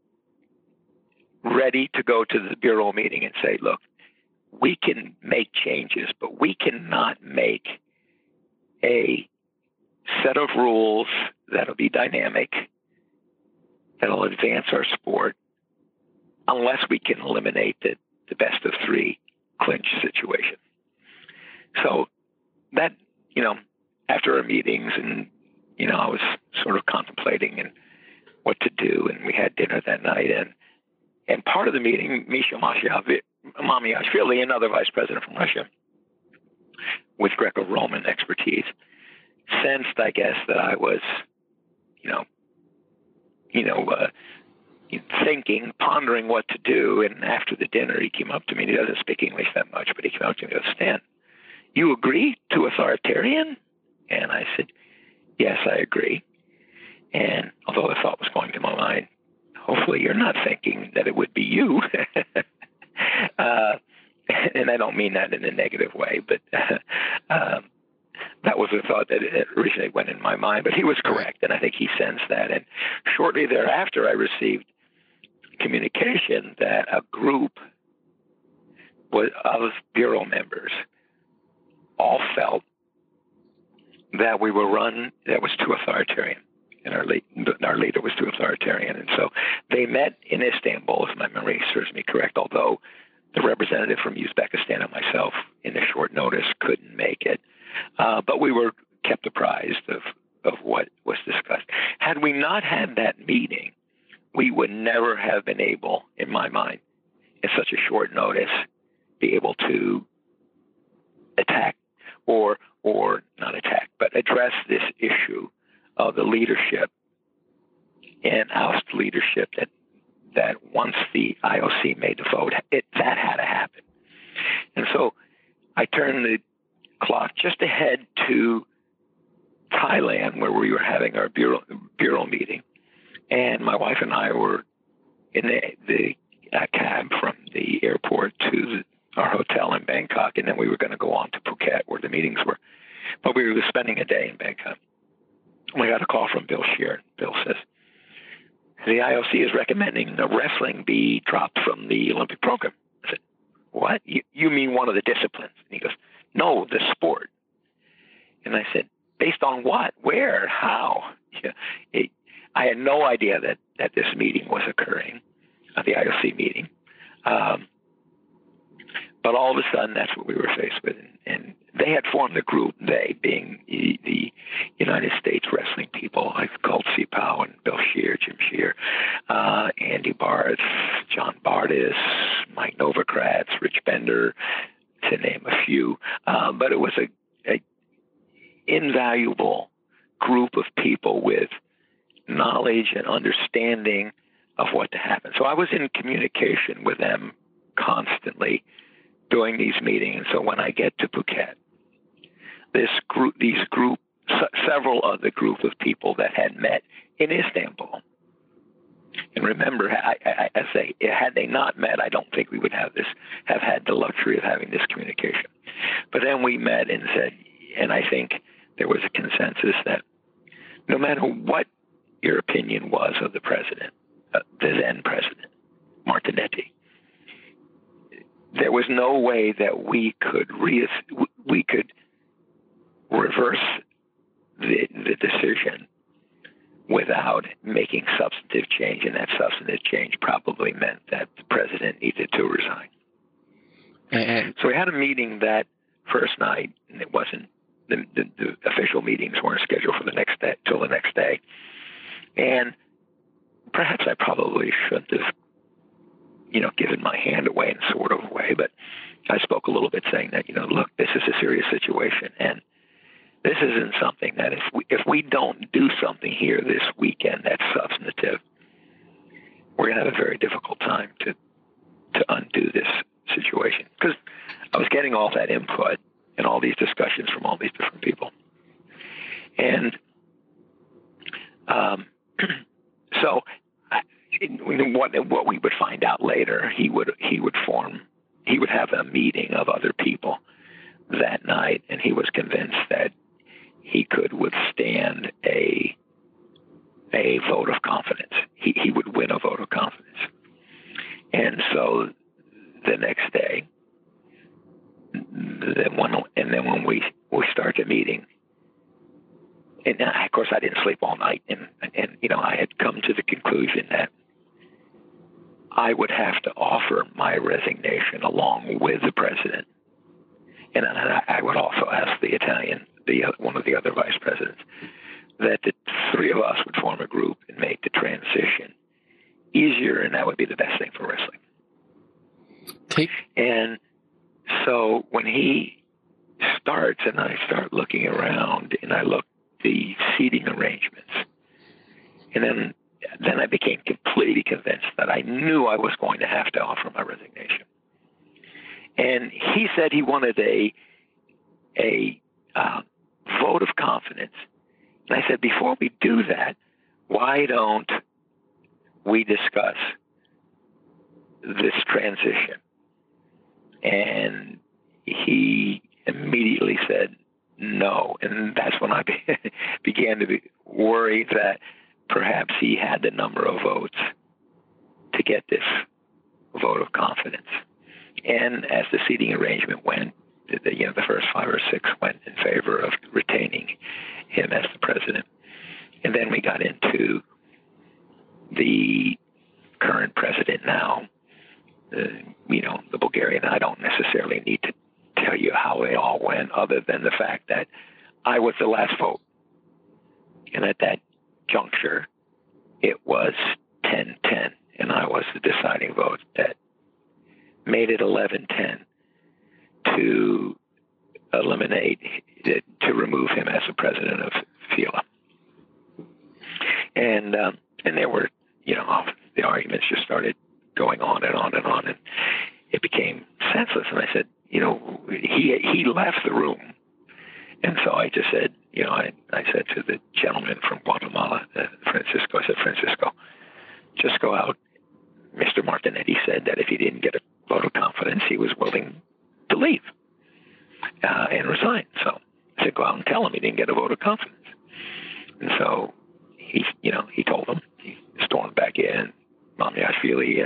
ready to go to the Bureau meeting and say, look, we can make changes, but we cannot make a set of rules that'll be dynamic, that'll advance our sport, unless we can eliminate the best of three clinch situation. So that, after our meetings, and, I was sort of contemplating and what to do, and we had dinner that night, and part of the meeting, Misha Mamiashvili, another vice president from Russia with Greco-Roman expertise, sensed, I guess, that I was, thinking, pondering what to do. And after the dinner, he came up to me. He doesn't speak English that much, but he came up to me and goes, Stan, you agree to authoritarian? And I said, yes, I agree. And although the thought was going to my mind, hopefully you're not thinking that it would be you. And I don't mean that in a negative way, but that was a thought that originally went in my mind. But he was correct, and I think he sensed that. And shortly thereafter, I received communication that a group of Bureau members all felt that we were run, that was too authoritarian, and our leader was too authoritarian. And so they met in Istanbul, if my memory serves me correct, although the representative from Uzbekistan and myself, in a short notice, couldn't make it. But we were kept apprised of what was discussed. Had we not had that meeting, we would never have been able, in my mind, in such a short notice, be able to attack or not attack, but address this issue of the leadership and oust leadership that once the IOC made the vote, that had to happen. And so I turned the clock just ahead to Thailand, where we were having our bureau meeting. And my wife and I were in the cab from the airport to our hotel in Bangkok, and then we were going to go on to Phuket, where the meetings were. But we were spending a day in Bangkok. We got a call from Bill Scheer. Bill says, the IOC is recommending that wrestling be dropped from the Olympic program. I said, what? You mean one of the disciplines? And he goes, no, the sport. And I said, based on what? Where? How? I had no idea that this meeting was occurring, the IOC meeting. But all of a sudden, that's what we were faced with. And they had formed a group, they being the United States wrestling people, like called CPOW and Bill Scheer, Jim Scheer, Andy Barth, John Bardis, Mike Novogratz, Rich Bender, to name a few. But it was a invaluable group of people with knowledge and understanding of what to happen. So I was in communication with them constantly during these meetings. So when I get to Phuket, several of the group of people that had met in Istanbul, and remember, I say, had they not met, I don't think we would have had the luxury of having this communication. But then we met and said, and I think there was a consensus that no matter what your opinion was of the president, the then president, Martinetti, there was no way that we could reverse the decision without making substantive change, and that substantive change probably meant that the president needed to resign. And so we had a meeting that first night, and it wasn't the official meetings weren't scheduled for the next day till the next day. And perhaps I probably shouldn't have, given my hand away in sort of a way, but I spoke a little bit saying that, look, this is a serious situation, and this isn't something that if we don't do something here this weekend that's substantive, we're going to have a very difficult time to undo this situation. Because I was getting all that input and all these discussions from all these different people. And so what we would find out later, he would have a meeting of other people that night, and he was convinced that he could withstand a vote of confidence. He would win a vote of confidence. And so the next day, then when we start the meeting, and of course I didn't sleep all night, and I had come to the conclusion that I would have to offer my resignation along with the president, and I would also ask one of the other vice presidents, that the three of us would form a group and make the transition easier, and that would be the best thing for wrestling. And so when he starts, and I start looking around, and I look the seating arrangements, and then I became completely convinced that I knew I was going to have to offer my resignation. And he said he wanted a vote of confidence. And I said, before we do that, why don't we discuss this transition? And he immediately said no. And that's when I began to be worried that perhaps he had the number of votes to get this vote of confidence. And as the seating arrangement went, the first 5 or 6 went in favor of retaining him as the president. And then we got into the current president now, the Bulgarian. I don't necessarily need to tell you how it all went, other than the fact that I was the last vote. And at that juncture, it was 10-10, and I was the deciding vote that made it 11-10 to remove him as the president of FILA. And there were, the arguments just started going on and on and on, and it became senseless. And I said, he left the room. And so I just said, I said to the gentleman from Guatemala, Francisco, just go out. Mr. Martinetti said that if he didn't get a vote of confidence, he was willing to leave and resign. So I said, go out and tell him he didn't get a vote of confidence. And so he told him. He stormed back in, Mamiashvili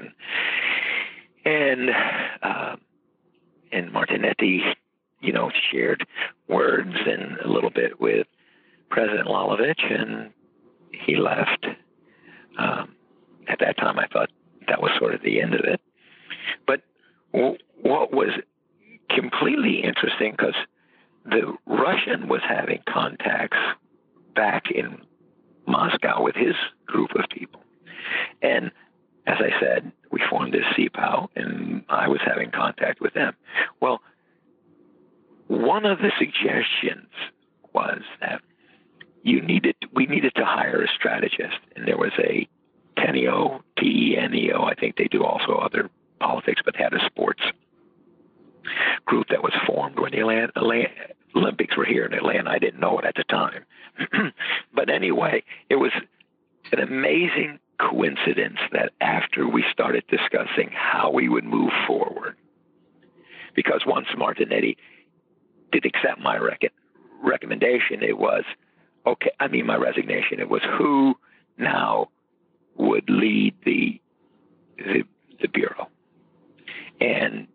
and Martinetti, shared words and a little bit with President Lalovich, and he left. At that time, I thought that was sort of the end of it. But what was completely interesting, because the Russian was having contacts back in Moscow with his group of people. And as I said, we formed this CPOW, and I was having contact with them. Well, one of the suggestions was that we needed to hire a strategist, and there was a TENEO, TENEO, I think they do also other politics, but had a sports group that was formed when the Olympics were here in Atlanta. I didn't know it at the time. But anyway, it was an amazing coincidence that after we started discussing how we would move forward, because once Martinetti did accept my recommendation, it was, my resignation, it was who now would lead the Bureau. And,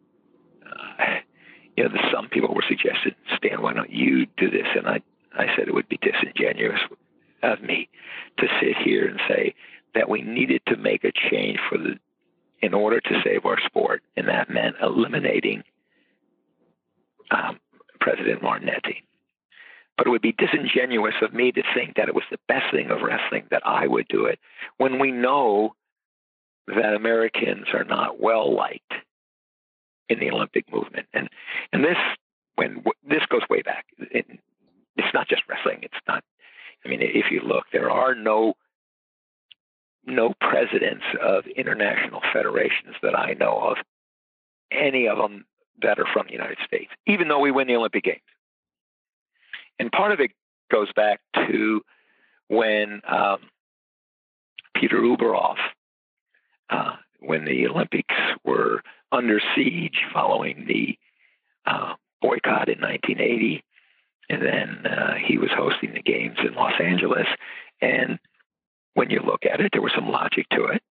some people were suggesting, Stan, why don't you do this? And I said it would be disingenuous of me to sit here and say that we needed to make a change in order to save our sport. And that meant eliminating President Martinetti. But it would be disingenuous of me to think that it was the best thing of wrestling that I would do it, when we know that Americans are not well liked in the Olympic movement. And this goes way back. It's not just wrestling. It's not. If you look, there are no presidents of international federations that I know of, any of them that are from the United States, even though we win the Olympic Games. And part of it goes back to when Peter Ueberhoff when the Olympics were under siege following the boycott in 1980. And then he was hosting the games in Los Angeles. And when you look at it, there was some logic to it.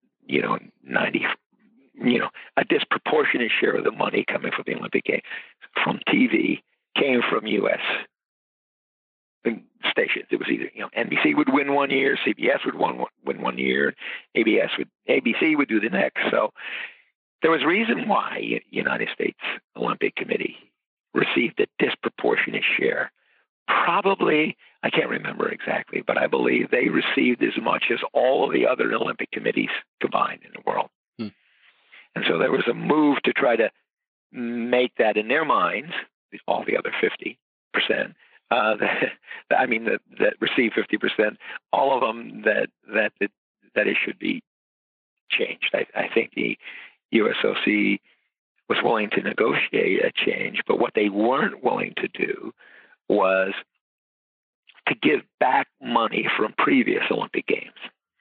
A disproportionate share of the money coming from the Olympic Games from TV came from U.S. stations. It was either NBC would win one year, CBS would win one year, ABC would do the next. So there was reason why United States Olympic Committee received a disproportionate share. Probably, I can't remember exactly, but I believe they received as much as all of the other Olympic committees combined in the world. And so there was a move to try to make that in their minds, all the other 50%, that received 50%, all of them that it should be changed. I think the USOC was willing to negotiate a change, but what they weren't willing to do was to give back money from previous Olympic Games.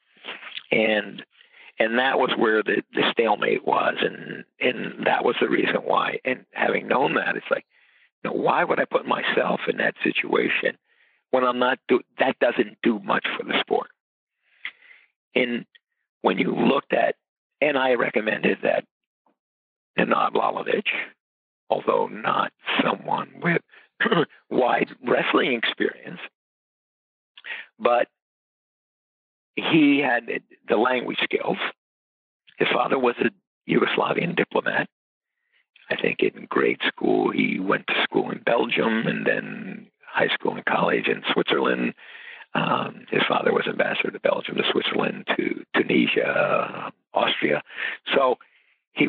And that was where the stalemate was, and that was the reason why. And having known that, it's like, why would I put myself in that situation when I'm not that doesn't do much for the sport? And when you looked at, and I recommended that Nenad Vlahovic, although not someone with wide wrestling experience, but he had the language skills. His father was a Yugoslavian diplomat. I think in grade school, he went to school in Belgium and then high school and college in Switzerland. His father was ambassador to Belgium, to Switzerland, to Tunisia, Austria. So he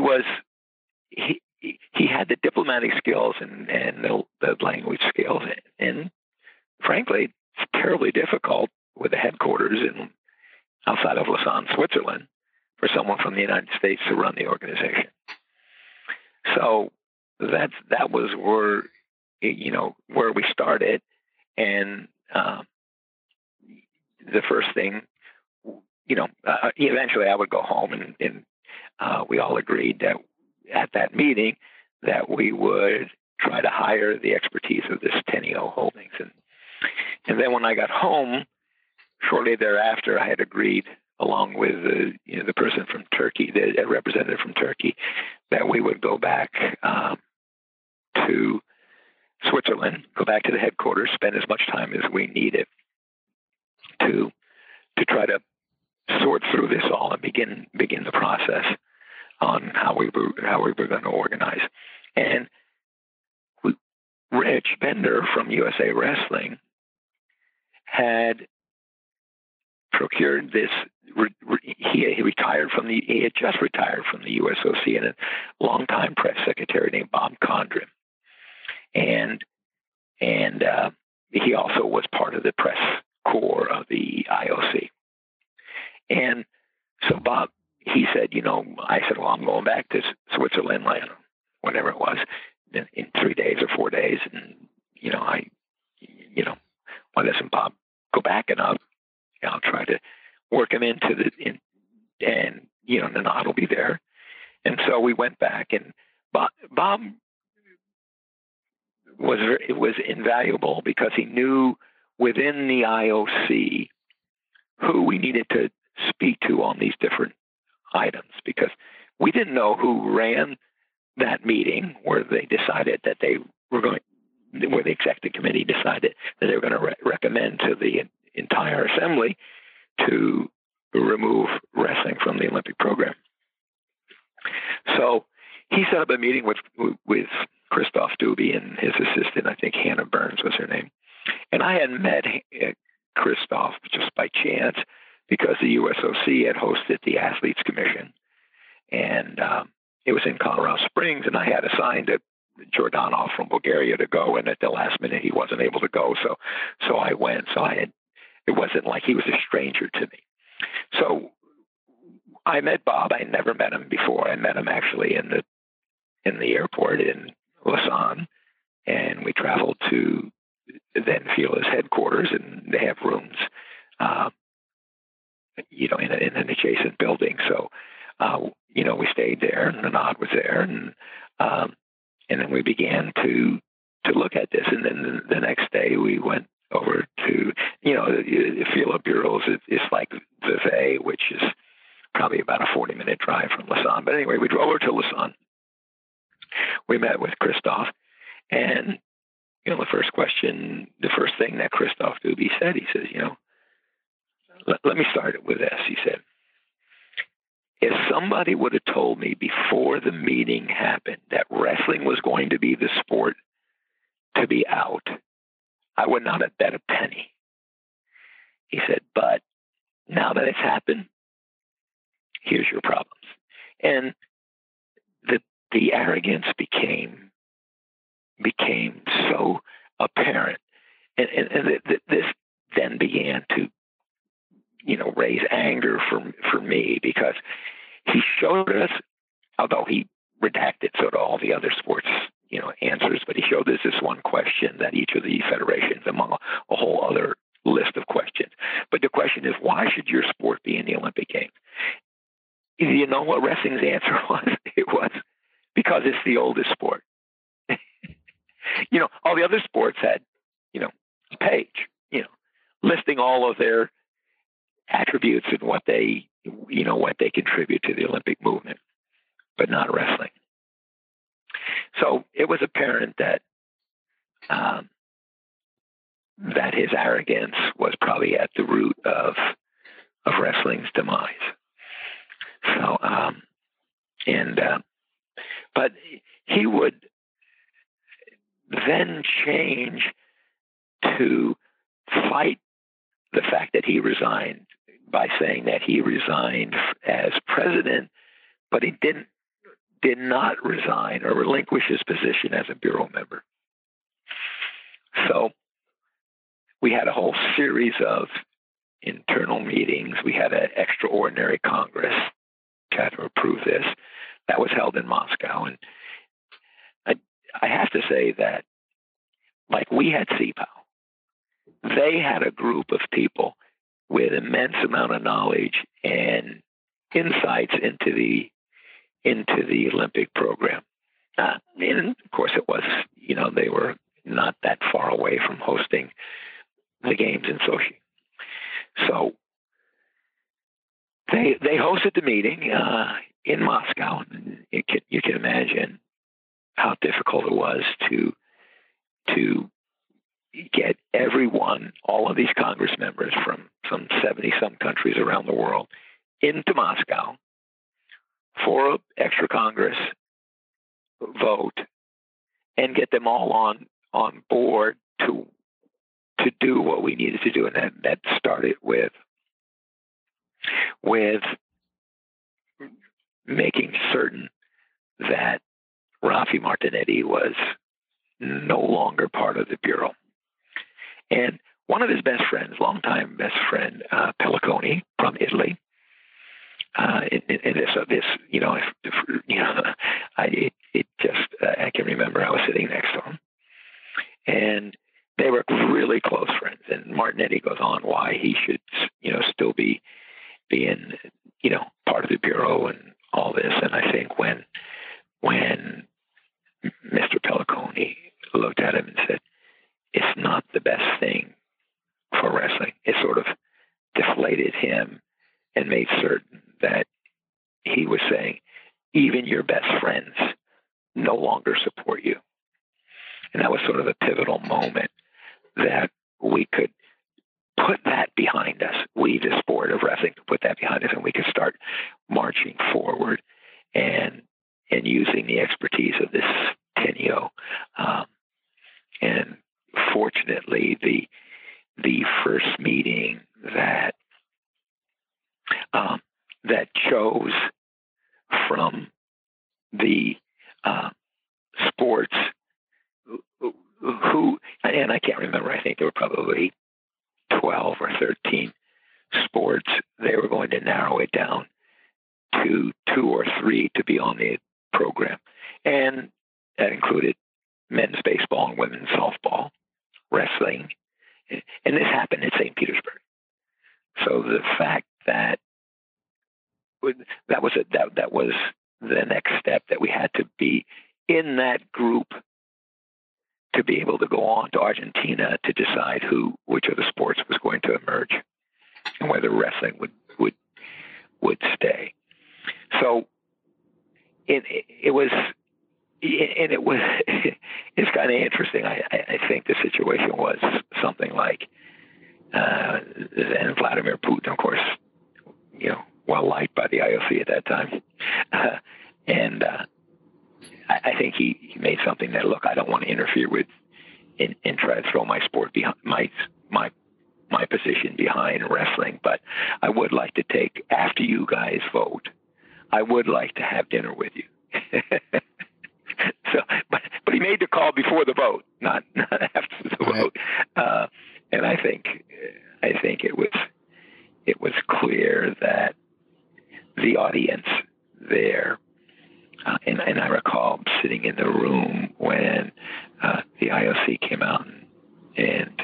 had the diplomatic skills and the language skills. And frankly, it's terribly difficult with the headquarters outside of Lausanne, Switzerland, for someone from the United States to run the organization. So that was where we started. And the first thing, eventually I would go home and we all agreed that at that meeting that we would try to hire the expertise of this Teneo Holdings. And then when I got home, shortly thereafter, I had agreed, along with the person from Turkey, the representative from Turkey, that we would go back to Switzerland, go back to the headquarters, spend as much time as we needed to try to sort through this all and begin the process on how we were going to organize. And Rich Bender from USA Wrestling had procured this. He had just retired from the USOC, and a longtime press secretary named Bob Condren, and he also was part of the press corps of the IOC. And so Bob, he said, I said, well, I'm going back to Switzerland, whatever it was, in 3 days or 4 days, and why doesn't Bob go back? And I'll try to work him into and Nenad will be there. And so we went back, and Bob was invaluable because he knew within the IOC who we needed to speak to on these different items, because we didn't know who ran that meeting where they decided that where the executive committee decided that they were going to recommend to the entire assembly to remove wrestling from the Olympic program. So he set up a meeting with Christoph Dubé and his assistant, I think Hannah Burns was her name. And I had met Christoph just by chance because the USOC had hosted the Athletes Commission. And it was in Colorado Springs, and I had assigned Jordanov from Bulgaria to go, and at the last minute he wasn't able to go. So I went. So it wasn't like he was a stranger to me. So I met Bob. I never met him before. I met him actually in the airport in Lausanne, and we traveled to then FILA's headquarters, and they have rooms, in an adjacent building. So we stayed there, and Anand was there, and then we began to look at this. And then the next day we went over to, Fila Bureaus is like Vevey, which is probably about a 40-minute drive from Lausanne. But anyway, we drove over to Lausanne. We met with Christophe, and the first thing that Christophe Dubé said, he says, let me start it with this. He said, if somebody would have told me before the meeting happened that wrestling was going to be the sport to be out, I would not have bet a penny. He said, but now that it's happened, here's your problems. And the arrogance became so apparent. And this then began to, raise anger for me, because he showed us, although he redacted sort of all the other sports, answers, but he showed us this one question that each of the federations, among a whole other list of questions. But the question is, why should your sport be in the Olympic Games? You know what wrestling's answer was? It was because it's the oldest sport. All the other sports had, a page, listing all of their attributes and what they contribute to the Olympic movement, but not wrestling. So it was apparent that that his arrogance was probably at the root of wrestling's demise. So, but he would then change to fight the fact that he resigned by saying that he resigned as president, but he did not resign or relinquish his position as a bureau member. So we had a whole series of internal meetings. We had an extraordinary Congress to approve this. That was held in Moscow. And I have to say that, like we had CPOW, they had a group of people with immense amount of knowledge and insights into the Olympic program. And of course it was, they were not that far away from hosting the games in Sochi. So they hosted the meeting in Moscow. And you can imagine how difficult it was to get everyone, all of these Congress members from some 70-some countries around the world, into Moscow for an extra Congress vote and get them all on board to do what we needed to do. And that started with making certain that Rafi Martinetti was no longer part of the Bureau. And one of his best friends, longtime best friend, Pelliconi from Italy, I can remember I was sitting next to him, and they were really close friends. And Martinetti goes on why he should, still be in, part of the Bureau and all this. And I think when Mr. Pelliconi looked at him and said, it's not the best thing for wrestling, it sort of deflated him and made certain that he was saying, even your best friends no longer support you. And that was sort of a pivotal moment that we could put that behind us. We, the sport of wrestling, could put that behind us, and we could start marching forward and using the expertise of this Tenio. And fortunately, the first meeting that chose from the sports who, and I can't remember, I think there were probably 12 or 13 sports. They were going to narrow it down to 2 or 3 to be on the program. And that included men's baseball and women's softball, wrestling. And this happened in St. Petersburg. So the fact that that was the next step, that we had to be in that group to be able to go on to Argentina to decide which of the sports was going to emerge and whether wrestling would stay. So it was it's kind of interesting. I think the situation was something like, and Vladimir Putin, of course, well liked by the IOC at that time, and I think he made something that, look, I don't want to interfere with and try to throw my sport behind my position behind wrestling, but I would like to take, after you guys vote, I would like to have dinner with you. So, but he made the call before the vote, not after the vote. And I think it was clear that the audience there, and I recall sitting in the room when the IOC came out and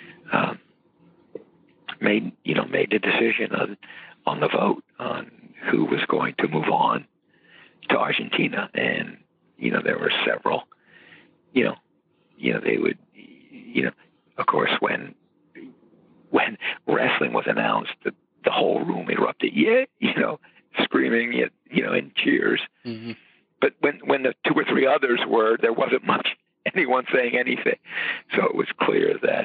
made the decision on the vote on who was going to move on to Argentina. And there were several, they would, of course, when wrestling was announced, the whole room erupted, screaming, in cheers. Mm-hmm. But when the two or three others were, there wasn't much anyone saying anything. So it was clear that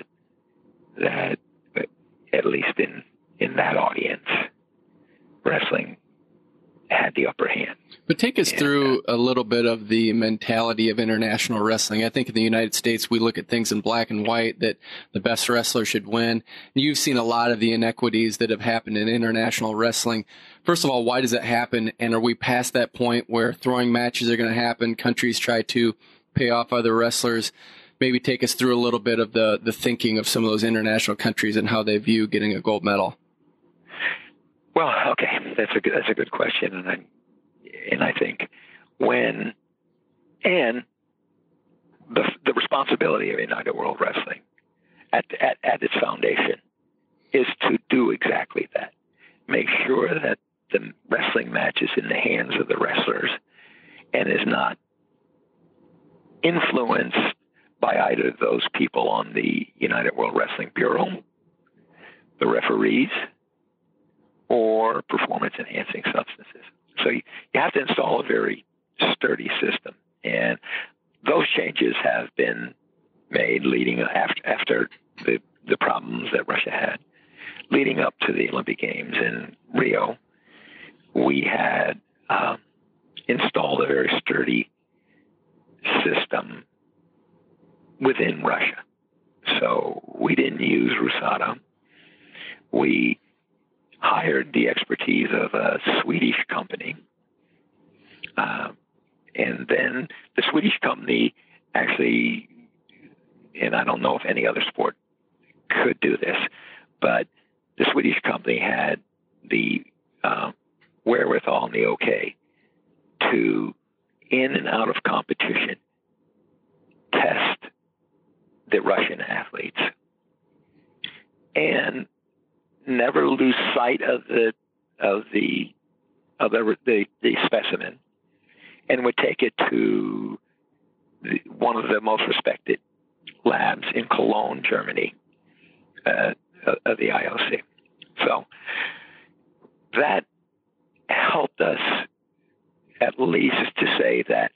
at least in that audience, wrestling had the upper hand. But take us through a little bit of the mentality of international wrestling. I think in the United States, we look at things in black and white, that the best wrestler should win. You've seen a lot of the inequities that have happened in international wrestling. First of all, why does it happen? And are we past that point where throwing matches are going to happen? Countries try to pay off other wrestlers. Maybe take us through a little bit of the thinking of some of those international countries and how they view getting a gold medal. Well, okay, that's a good question, and I think the responsibility of United World Wrestling at its foundation is to do exactly that. Make sure that the wrestling match is in the hands of the wrestlers and is not influenced by either of those people on the United World Wrestling Bureau, the referees, or performance-enhancing substances. So you have to install a very sturdy system. And those changes have been made leading after the problems that Russia had. Leading up to the Olympic Games in Rio, we had installed a very sturdy system within Russia. So we didn't use RUSADA. We hired the expertise of a Swedish company. And then the Swedish company actually, and I don't know if any other sport could do this, but the Swedish company had the wherewithal and the okay to, in and out of competition, test the Russian athletes and never lose sight of the specimen, and would take it to one of the most respected labs in Cologne, Germany, of the IOC. So that helped us at least to say that,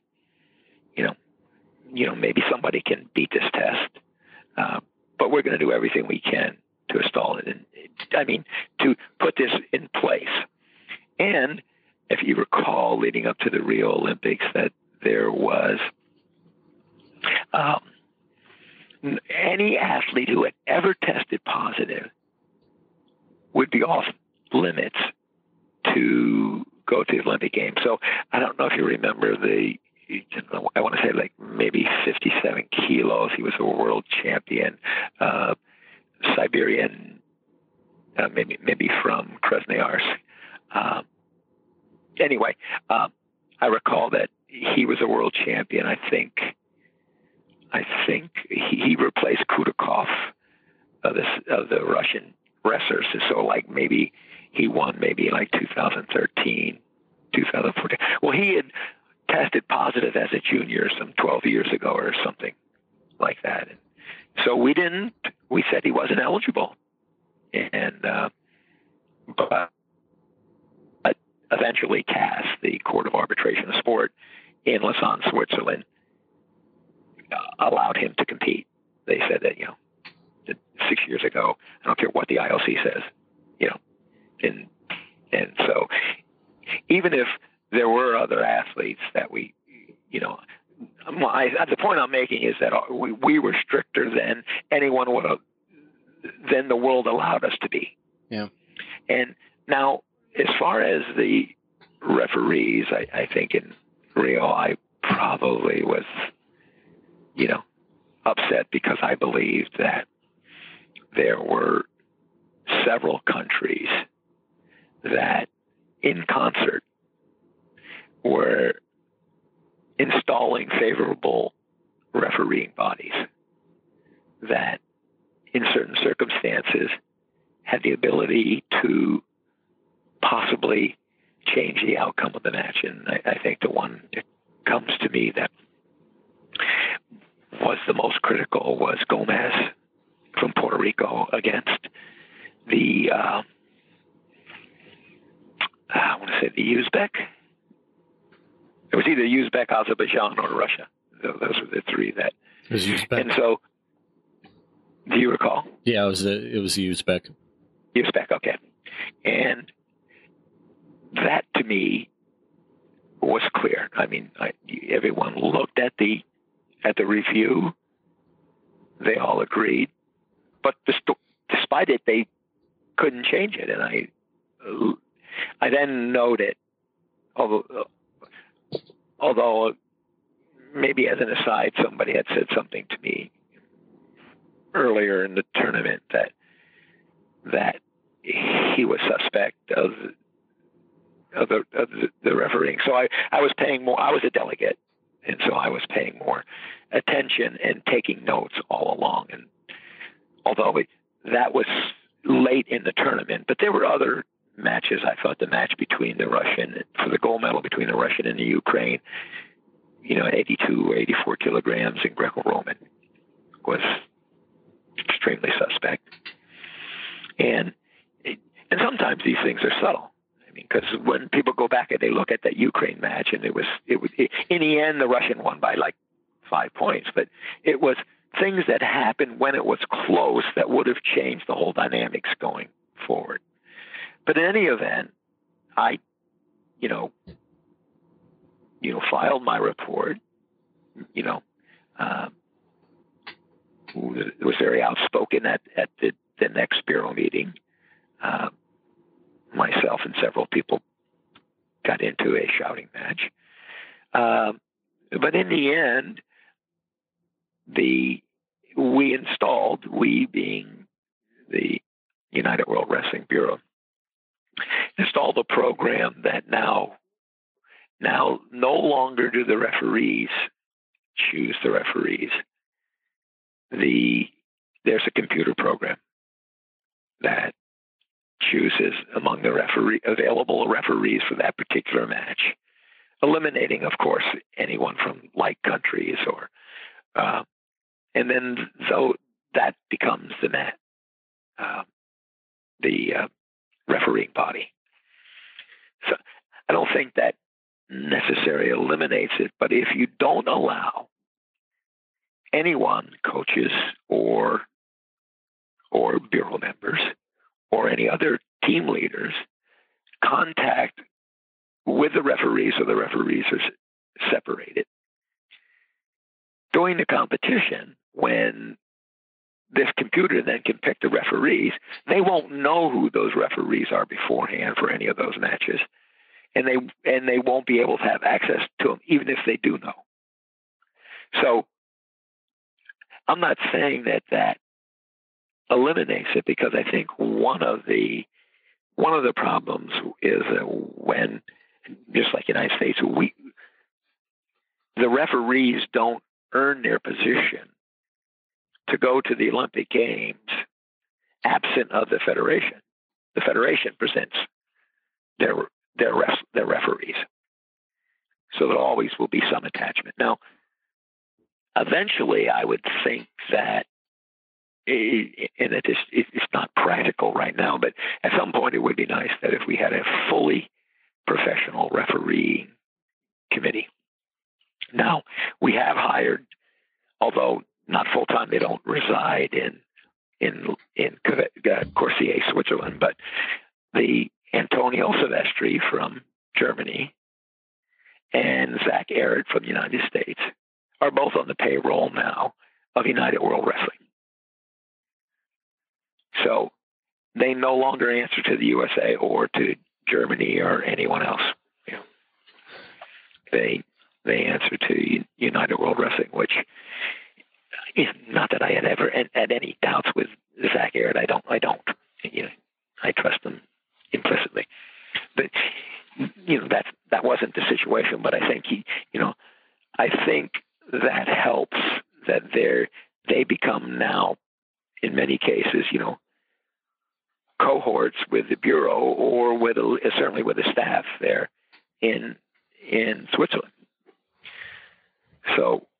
maybe somebody can beat this test, but we're going to do everything we can to install it. To put this in place. And if you recall, leading up to the Rio Olympics, that there was any athlete who had ever tested positive would be off limits to go to the Olympic Games. So I don't know if you remember I want to say like maybe 57 kilos. He was a world champion, Siberian, maybe from Krasnoyarsk. Anyway, I recall that he was a world champion. I think he replaced Kudakov of the Russian wrestlers. So like maybe he won maybe like 2013, 2014. Well, he had tested positive as a junior some 12 years ago or something like that. And so we said he wasn't eligible. And, but eventually CAS, the Court of Arbitration of Sport in Lausanne, Switzerland, allowed him to compete. They said that, 6 years ago, I don't care what the IOC says, and so even if there were other athletes that the point I'm making is that we were stricter than anyone than the world allowed us to be. Yeah. And now, as far as the referees, I think in Rio, I probably was, upset because I believed that there were several countries that, in concert, were installing favorable refereeing bodies that, in certain circumstances, had the ability to possibly change the outcome of the match. And I think the one that comes to me that was the most critical was Gomez from Puerto Rico against the, I want to say the Uzbek. It was either Uzbek, Azerbaijan, or Russia. Those were the three that. It was Uzbek. And so, do you recall? Yeah, it was Uzbek. Uzbek, okay. And that, to me, was clear. I mean, everyone looked at the review. They all agreed. But despite it, they couldn't change it. And I then noted, although maybe as an aside, somebody had said something to me earlier in the tournament that he was suspect of the refereeing. So I was paying more. I was a delegate, and so I was paying more attention and taking notes all along. And although that was late in the tournament, but there were other matches. I thought the match between the Russian, for the gold medal between the Russian and the Ukraine, 82 or 84 kilograms in Greco-Roman, was extremely suspect. And sometimes these things are subtle. I mean, because when people go back and they look at that Ukraine match, and it was in the end the Russian won by like 5 points, but it was things that happened when it was close that would have changed the whole dynamics going forward. But in any event, I, filed my report. Was very outspoken at the next bureau meeting. Myself and several people got into a shouting match. But in the end, we being the United World Wrestling Bureau, installed a program that now no longer do the referees choose the referees. There's a computer program that chooses among the available referees for that particular match, eliminating, of course, anyone from like countries and then so that becomes the refereeing body. So I don't think that necessarily eliminates it, but if you don't allow anyone, coaches or bureau members or any other team leaders, contact with the referees, so the referees are separated. During the competition, when this computer then can pick the referees, they won't know who those referees are beforehand for any of those matches, and they won't be able to have access to them, even if they do know. So I'm not saying that eliminates it, because I think one of the problems is that when, just like the United States, the referees don't earn their position to go to the Olympic Games absent of the federation. the federation presents their referees. So there always will be some attachment. Now, eventually, I would think that, and it's not practical right now, but at some point it would be nice that if we had a fully professional refereeing committee. Now, we have hired, although not full time, they don't reside in Corsier, Switzerland, but the Antonio Silvestri from Germany and Zach Ehret from the United States are both on the payroll now of United World Wrestling. So they no longer answer to the USA or to Germany or anyone else. You know, they answer to United World Wrestling, which, not that I had ever had any doubts with Zach Ehret. I don't. You know, I trust them implicitly. But that wasn't the situation. But I think I think that helps that they become now, in many cases, cohorts with the bureau or certainly with the staff there in Switzerland. So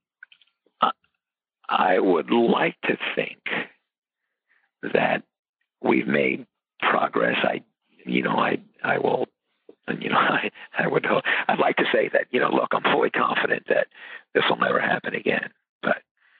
I would like to think that we've made progress. I will. I would hope. I'd like to say that, look, I'm fully confident that this will never happen again. But,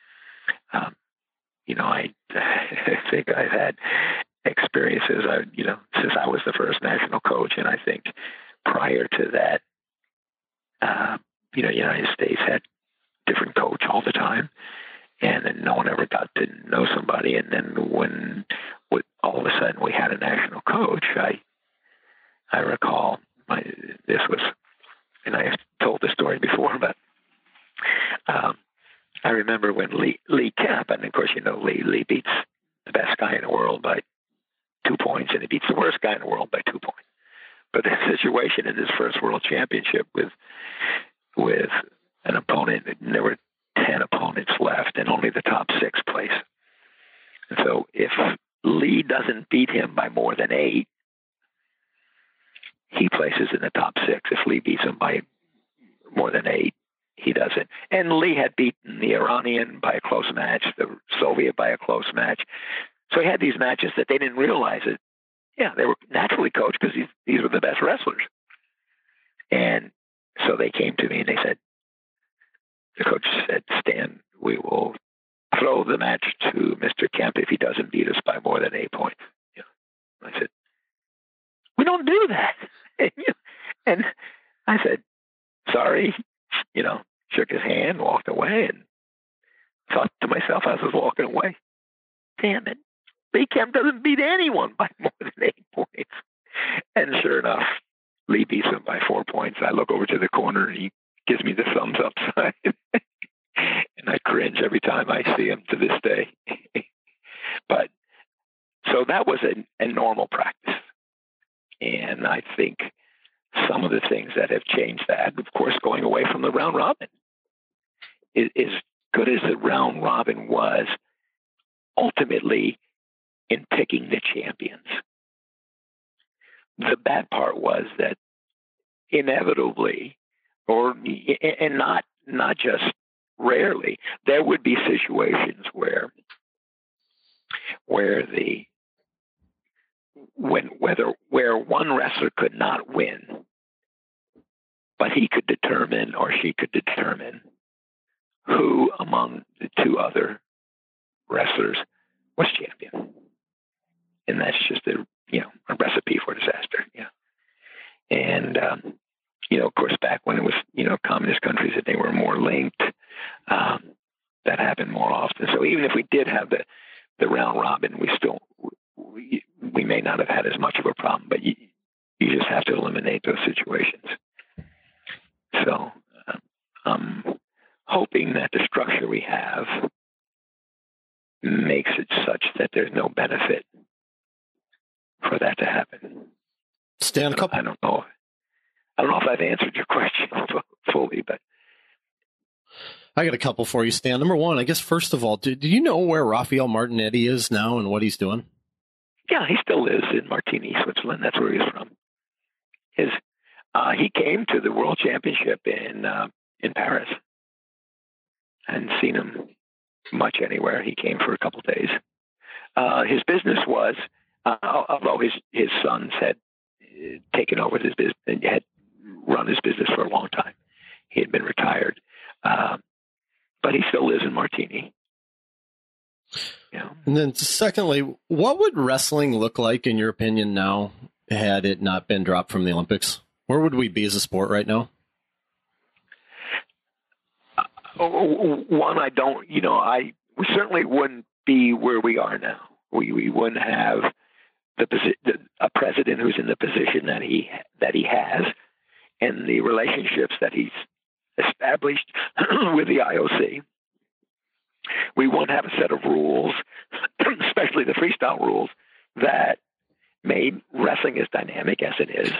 I think I've had experiences, since I was the first national coach. And I think prior to that, the United States had different coach all the time. And then no one ever got to know somebody. And then when all of a sudden we had a national coach, I recall this was, and I have told this story before, but I remember when Lee Kemp, and of course, Lee beats the best guy in the world by 2 points, and he beats the worst guy in the world by 2 points. But the situation in his first world championship with an opponent, and there were 10 opponents left, and only the top 6 place. And so if Lee doesn't beat him by more than 8, he places in the top 6. If Lee beats him by more than 8, he doesn't. And Lee had beaten the Iranian by a close match, the Soviet by a close match. So he had these matches that they didn't realize it. Yeah, they were naturally coached because these were the best wrestlers. And so they came to me and they said, the coach said, Stan, we will throw the match to Mr. Kemp if he doesn't beat us by more than 8 points. I said, we don't do that. And I said, sorry, shook his hand, walked away, and thought to myself as I was walking away, damn it, Lee Kemp doesn't beat anyone by more than 8 points. And sure enough, Lee beats him by 4 points. I look over to the corner and he gives me the thumbs up sign. And I cringe every time I see him to this day. But so that was a normal practice. And I think some of the things that have changed that, of course, going away from the round robin, is good as the round robin was ultimately in picking the champions. The bad part was that inevitably, and not just rarely, there would be situations where one wrestler could not win, but he could determine, or she could determine, who among the 2 other wrestlers was champion. And that's just a recipe for disaster. Yeah. And, of course, back when it was, communist countries, that they were more linked, that happened more often. So even if we did have the round robin, we may not have had as much of a problem, but you just have to eliminate those situations. So I'm hoping that the structure we have makes it such that there's no benefit for that to happen. Stan, I don't know if I've answered your question fully, but I got a couple for you, Stan. Number one, I guess, first of all, do you know where Rafael Martinetti is now and what he's doing? Yeah, he still lives in Martigny, Switzerland. That's where he's from. He came to the World Championship in Paris. I hadn't seen him much anywhere. He came for a couple of days. His business was, although his sons had taken over his business and had run his business for a long time, he had been retired, but he still lives in Martigny. Yeah. And then secondly, what would wrestling look like in your opinion now had it not been dropped from the Olympics? Where would we be as a sport right now? One, we certainly wouldn't be where we are now. We wouldn't have a president who's in the position that he has, and the relationships that he's established with the IOC. We won't have a set of rules, especially the freestyle rules, that made wrestling as dynamic as it is.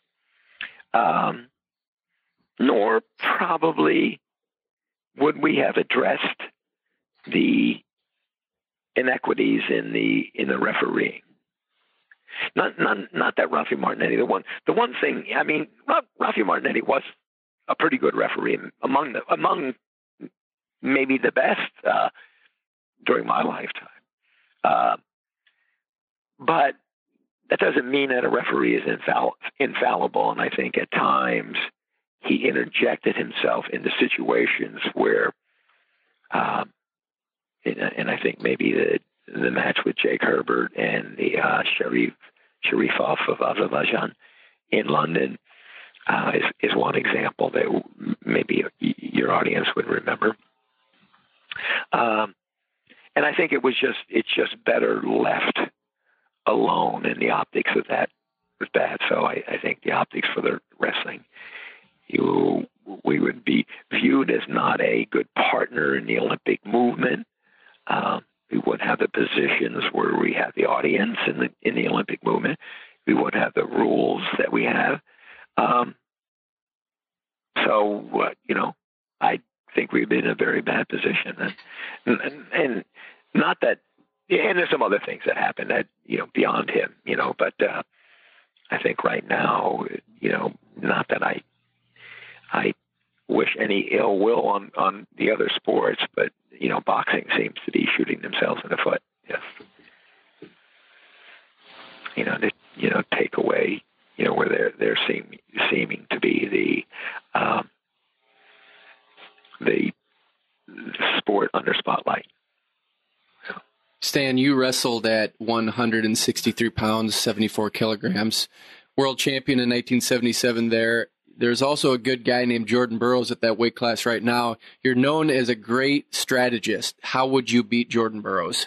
Nor probably would we have addressed the inequities in the refereeing. Not that Raffi Martinetti, the one thing, I mean, Raffi Martinetti was a pretty good referee, among maybe the best during my lifetime. But that doesn't mean that a referee is infallible. And I think at times he interjected himself into situations where, and I think maybe the match with Jake Herbert and the Sharifov of Azerbaijan in London is one example that maybe your audience would remember. And I think it's just better left alone, and the optics of that was bad. So I think the optics for the wrestling, we would be viewed as not a good partner in the Olympic movement. We wouldn't have the positions where we have the audience in the Olympic movement. We wouldn't have the rules that we have. I think we've been in a very bad position, and not that. And there's some other things that happen that beyond him, But I think right now, not that I wish any ill will on the other sports, but boxing seems to be shooting themselves in the foot. Yes. To take away, where they're seeming to be the sport under spotlight. Stan, you wrestled at 163 pounds, 74 kilograms, world champion in 1977 there. There's also a good guy named Jordan Burroughs at that weight class right now. You're known as a great strategist. How would you beat Jordan Burroughs?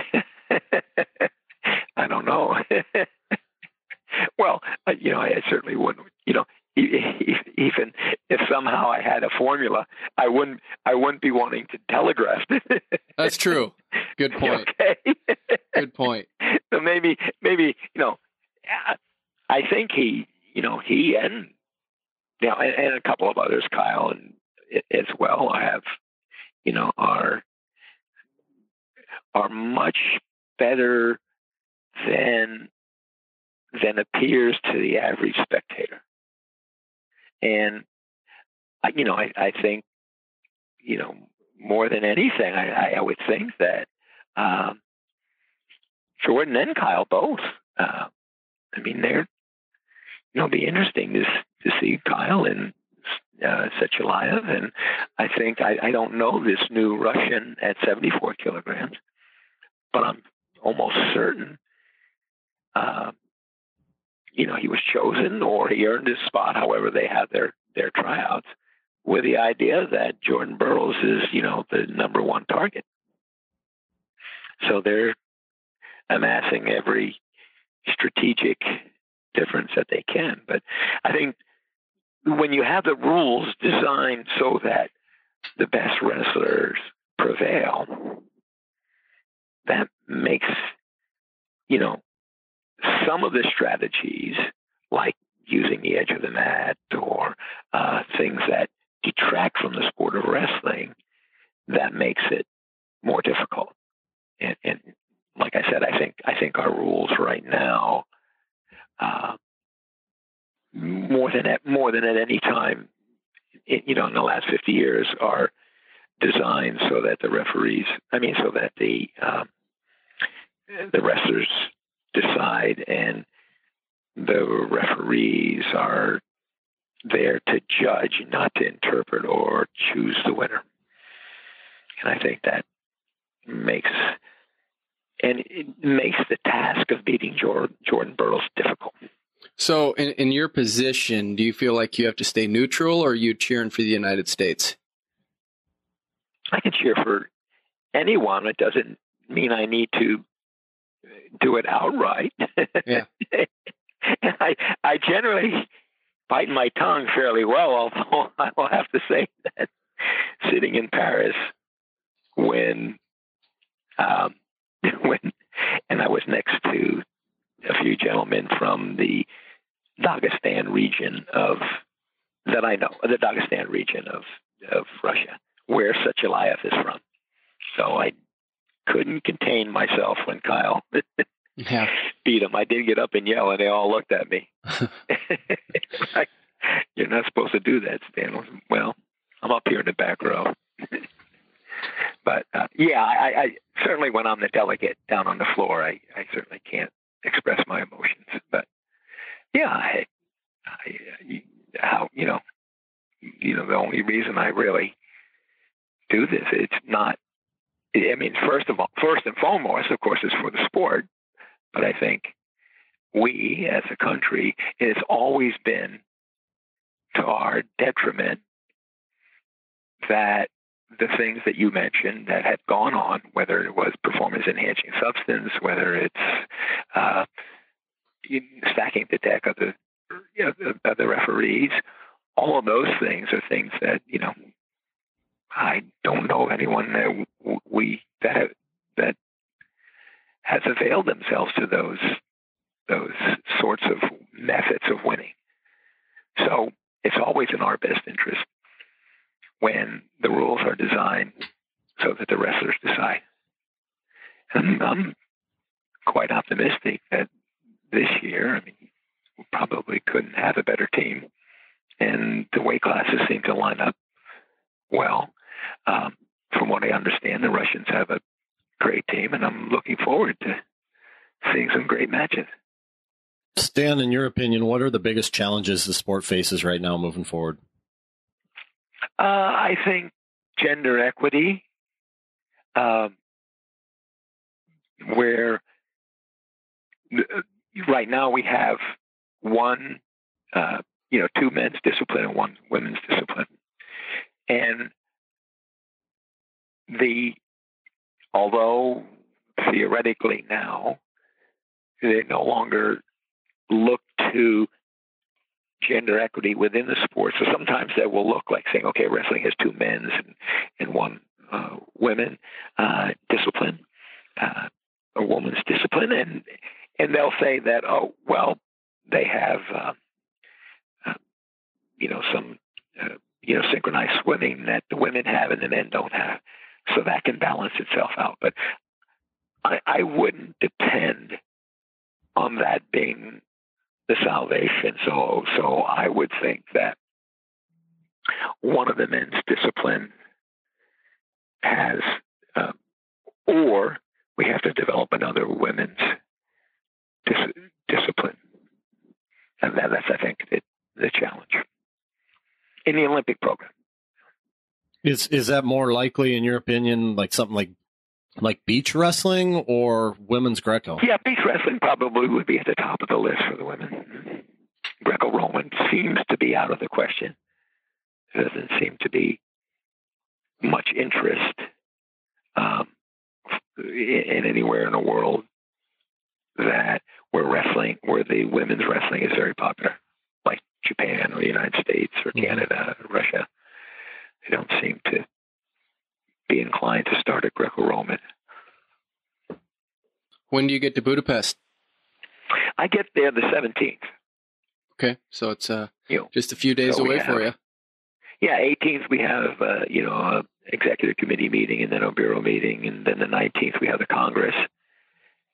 I don't know. Well, I certainly wouldn't, even if somehow I had a formula, I wouldn't be wanting to telegraph it. That's true. Good point. Okay. Good point. So maybe, I think he and a couple of others, Kyle and as well, have, are much better than appears to the average spectator. And, I think, more than anything, I would think that Jordan and Kyle both, it'll be interesting to see Kyle and Sechelayev. And I think, I don't know this new Russian at 74 kilograms, but I'm almost certain, he was chosen or he earned his spot, however they had their tryouts, with the idea that Jordan Burroughs is, the number one target. So they're amassing every strategic difference that they can. But I think when you have the rules designed so that the best wrestlers prevail, that makes, some of the strategies, like using the edge of the mat or things that detract from the sport of wrestling, that makes it more difficult. And like I said, I think our rules right now, more than at any time, in the last 50 years, are designed so that the wrestlers decide, and the referees are there to judge, not to interpret or choose the winner. And I think that makes the task of beating Jordan Burroughs difficult. So in your position, do you feel like you have to stay neutral, or are you cheering for the United States? I can cheer for anyone. It doesn't mean I need to do it outright. Yeah. And I generally bite my tongue fairly well, although I will have to say that sitting in Paris when and I was next to a few gentlemen from the Dagestan region of Russia, where Suchelayev is from. So I couldn't contain myself when Kyle beat him. I did get up and yell, and they all looked at me. Like, you're not supposed to do that, Stan. Well, I'm up here in the back row. But I certainly, when I'm the delegate down on the floor, I certainly can't express my emotions. But yeah, the only reason I really do this, it's not. I mean, first and foremost, of course, is for the sport. But I think we, as a country, it has always been to our detriment that the things that you mentioned that had gone on, whether it was performance-enhancing substance, whether it's stacking the deck of the referees, all of those things are things that I don't know of anyone that has availed themselves to those sorts of methods of winning. So it's always in our best interest when the rules are designed so that the wrestlers decide. And I'm quite optimistic that this year, we probably couldn't have a better team, and the weight classes seem to line up well. From what I understand, the Russians have a great team, and I'm looking forward to seeing some great matches. Stan, in your opinion, what are the biggest challenges the sport faces right now moving forward? I think gender equity, where right now we have two men's discipline and one women's discipline. And although theoretically now they no longer look to gender equity within the sport. So sometimes that will look like saying, okay, wrestling has two men's and one women discipline, a woman's discipline. And they'll say that, oh, well, they have, some, synchronized swimming that the women have and the men don't have. So that can balance itself out. But I wouldn't depend on that being the salvation. So I would think that one of the men's discipline has, or we have to develop another women's discipline. And that's, I think, the challenge in the Olympic program. Is that more likely, in your opinion, like something like beach wrestling or women's Greco? Yeah, beach wrestling probably would be at the top of the list for the women. Greco-Roman seems to be out of the question. There doesn't seem to be much interest in anywhere in the world where the women's wrestling is very popular, like Japan or the United States or Canada or Russia. They don't seem to be inclined to start a Greco-Roman. When do you get to Budapest? I get there the 17th. Okay, so it's just a few days away for you. Yeah, 18th we have a executive committee meeting and then a bureau meeting, and then the 19th we have the Congress,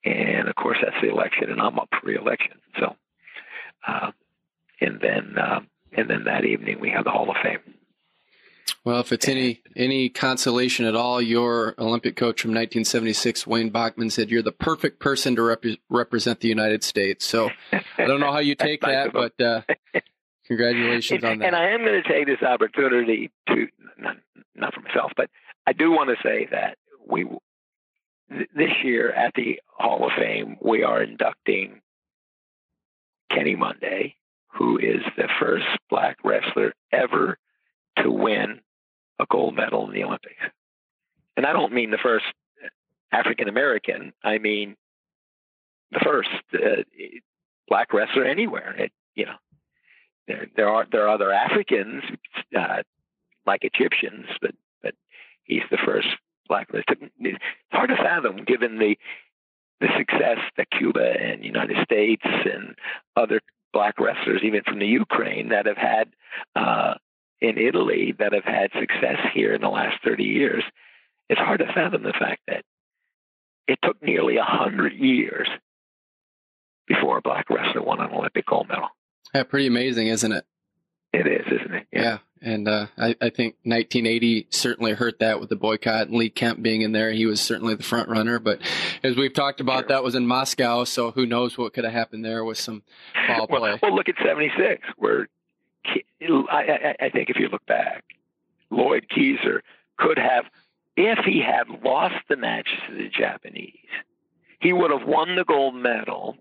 And of course, that's the election, and I'm up for re-election. So, and then that evening we have the Hall of Fame. Well, if it's any consolation at all, your Olympic coach from 1976, Wayne Bachman, said you're the perfect person to represent the United States. So I don't know how you take that, but congratulations on that. And I am going to take this opportunity to, not for myself, but I do want to say that this year at the Hall of Fame, we are inducting Kenny Monday, who is the first black wrestler ever to win a gold medal in the Olympics. And I don't mean the first African American. I mean the first black wrestler anywhere. There are other Africans like Egyptians, but he's the first black wrestler. It's hard to fathom, given the success that Cuba and the United States and other black wrestlers, even from the Ukraine, that have had in Italy, that have had success here in the last 30 years. It's hard to fathom the fact that it took nearly 100 years before a black wrestler won an Olympic gold medal. Yeah, pretty amazing, isn't it? It is, isn't it? Yeah. And I think 1980 certainly hurt that with the boycott and Lee Kemp being in there. He was certainly the front runner. But as we've talked about, that was in Moscow, so who knows what could have happened there with some foul play. Well, look at 76, where I think if you look back, Lloyd Kieser could have, if he had lost the match to the Japanese, he would have won the gold medal.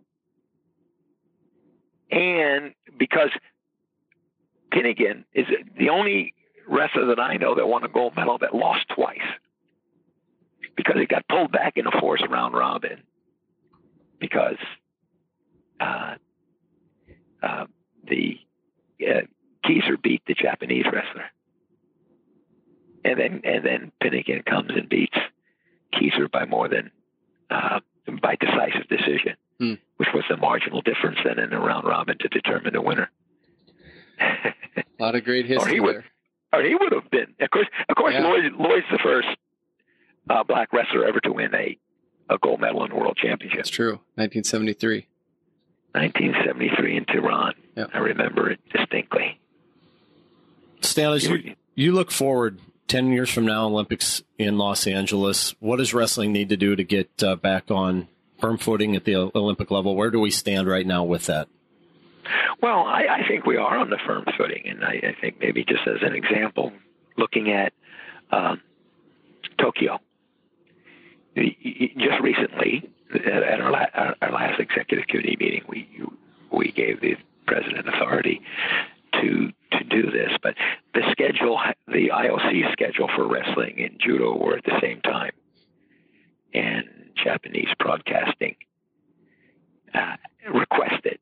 And because Finnegan is the only wrestler that I know that won a gold medal that lost twice, because he got pulled back in a force round robin because Kieser beat the Japanese wrestler, and then Finnegan comes and beats Kieser by more than by decisive decision, which was the marginal difference then in the round robin to determine the winner. A lot of great history there. Or he would have been. Of course, yeah. Lloyd's the first black wrestler ever to win a gold medal in the World Championship. That's true. 1973. 1973 in Tehran. Yep. I remember it distinctly. Stan, as you look forward 10 years from now, Olympics in Los Angeles, what does wrestling need to do to get back on firm footing at the Olympic level? Where do we stand right now with that? Well, I think we are on the firm footing, and I think maybe just as an example, looking at Tokyo. Just recently, at our last executive committee meeting, we gave the president authority to do this, but the IOC schedule for wrestling and judo were at the same time, and Japanese broadcasting requested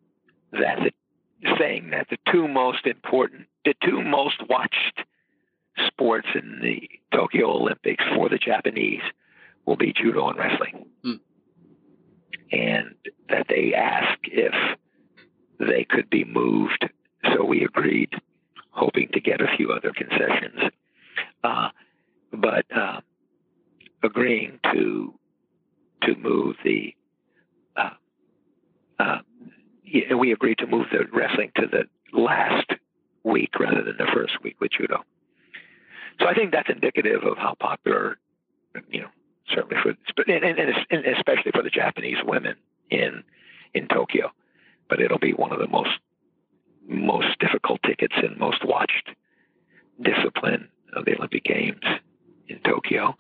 saying that the two most watched sports in the Tokyo Olympics for the Japanese will be judo and wrestling. And that they asked if they could be moved. So we agreed, hoping to get a few other concessions, but agreeing to move we agreed to move the wrestling to the last week rather than the first week with judo. So I think that's indicative of how popular, certainly and especially for the Japanese women in Tokyo. But it'll be one of the most difficult tickets and most watched discipline of the Olympic Games in Tokyo.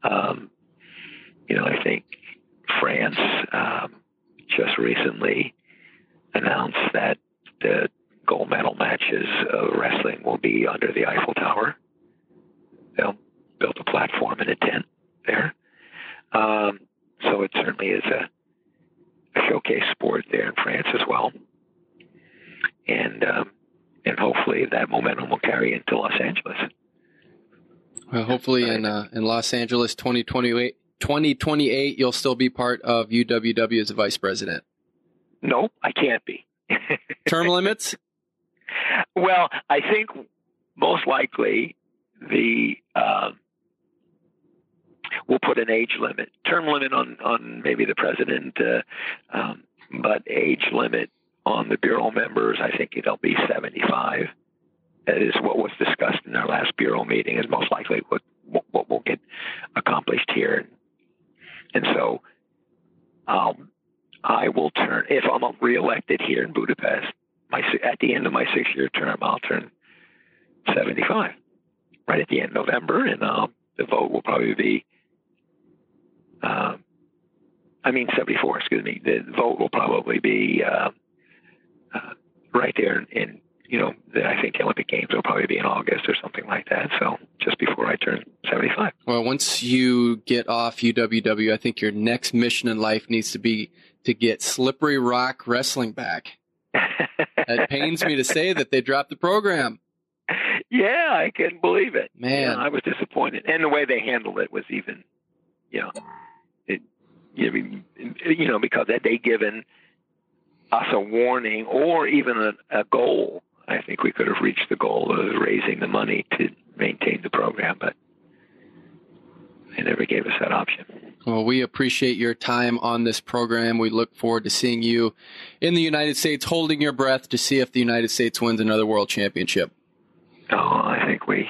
I think France just recently announced that the gold medal matches of wrestling will be under the Eiffel Tower. They'll build a platform and a tent there. So it certainly is a showcase sport there in France as well. And hopefully that momentum will carry into Los Angeles. Well, hopefully in Los Angeles 2028, you'll still be part of UWW as a vice president. No, I can't be. Term limits? Well, I think most likely we'll put an age limit, term limit on maybe the president, but age limit on the Bureau members. I think it'll be 75. That is what was discussed in our last Bureau meeting, is most likely what will get accomplished here. And so I will turn, if I'm reelected here in Budapest, at the end of my 6-year term, I'll turn 75, right at the end of November, and the vote will probably be, 74, excuse me. The vote will probably be right there in I think the Olympic Games will probably be in August or something like that. So just before I turn 75. Well, once you get off UWW, I think your next mission in life needs to be to get Slippery Rock Wrestling back. It pains me to say that they dropped the program. Yeah, I couldn't believe it. Man. I was disappointed. And the way they handled it was even, because had they given us a warning or even a goal, I think we could have reached the goal of raising the money to maintain the program, but they never gave us that option. Well, we appreciate your time on this program. We look forward to seeing you in the United States, holding your breath to see if the United States wins another world championship. Oh, I think we're,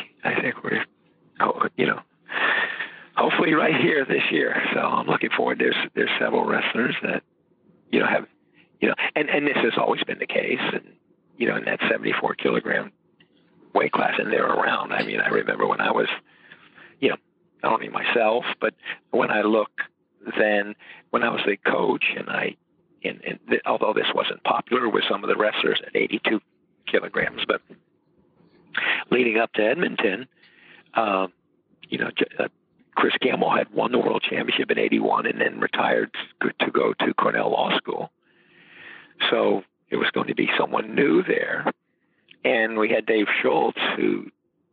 hopefully right here this year. So I'm looking forward. There's several wrestlers that, have, and this has always been the case. And, in that 74 kilogram weight class, and they're around. I mean, I remember when I was, not only myself, but when I look then, when I was the coach, although this wasn't popular with some of the wrestlers at 82 kilograms, but leading up to Edmonton, Chris Gamble had won the world championship in 81 and then retired to go to Cornell Law School. So it was going to be someone new there. And we had Dave Schultz, who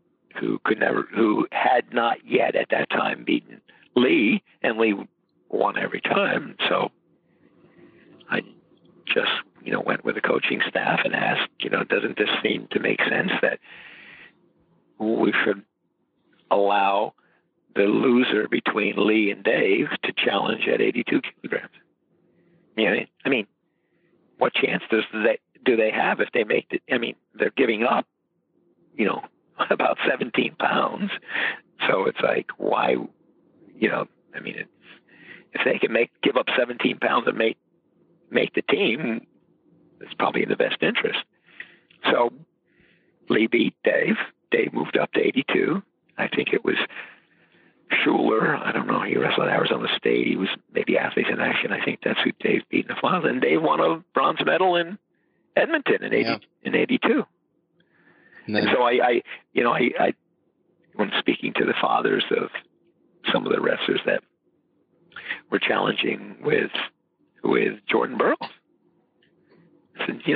had not yet at that time beaten Lee, and Lee won every time. So I just, went with the coaching staff and asked, doesn't this seem to make sense that we should allow the loser between Lee and Dave to challenge at 82 kilograms? I mean, what chance do they have if they make it? I mean, they're giving up, about 17 pounds. So it's like, why, if they can give up 17 pounds and make the team, it's probably in the best interest. So Lee beat Dave. Dave moved up to 82. I think it was Schuler. I don't know. He wrestled at Arizona State. He was maybe Athletes in Action. I think that's who Dave beat in the finals. And Dave won a bronze medal in Edmonton in 82. And so I when speaking to the fathers of some of the wrestlers that were challenging with Jordan Burroughs, I said,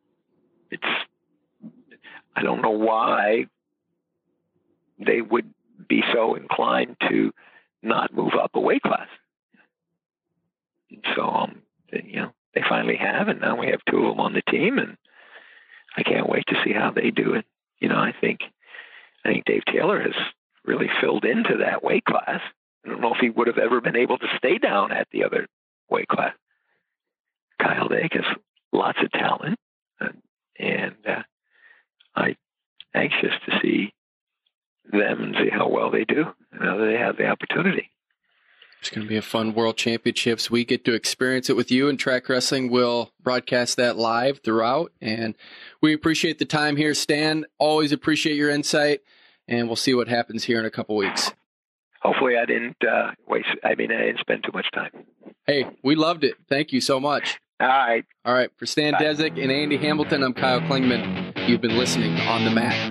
I don't know why they would be so inclined to not move up a weight class. And so, they finally have, and now we have two of them on the team, and I can't wait to see how they do it. I think Dave Taylor has really filled into that weight class. I don't know if he would have ever been able to stay down at the other weight class. Kyle Dake has lots of talent, and I'm anxious to see them and see how well they do. They have the opportunity. It's going to be a fun World Championships. We get to experience it with you, and Track Wrestling will broadcast that live throughout. And we appreciate the time here, Stan. Always appreciate your insight, and we'll see what happens here in a couple weeks. Hopefully I didn't I didn't spend too much time. Hey, we loved it. Thank you so much. All right. For Stan Dezick and Andy Hamilton, I'm Kyle Klingman. You've been listening on The Mat.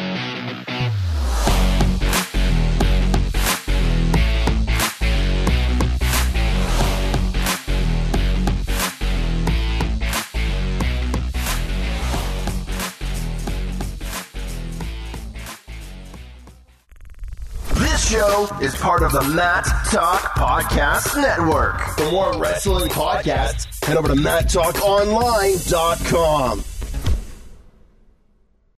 This show is part of the Mat Talk Podcast Network. For more wrestling podcasts, head over to MatTalkOnline.com.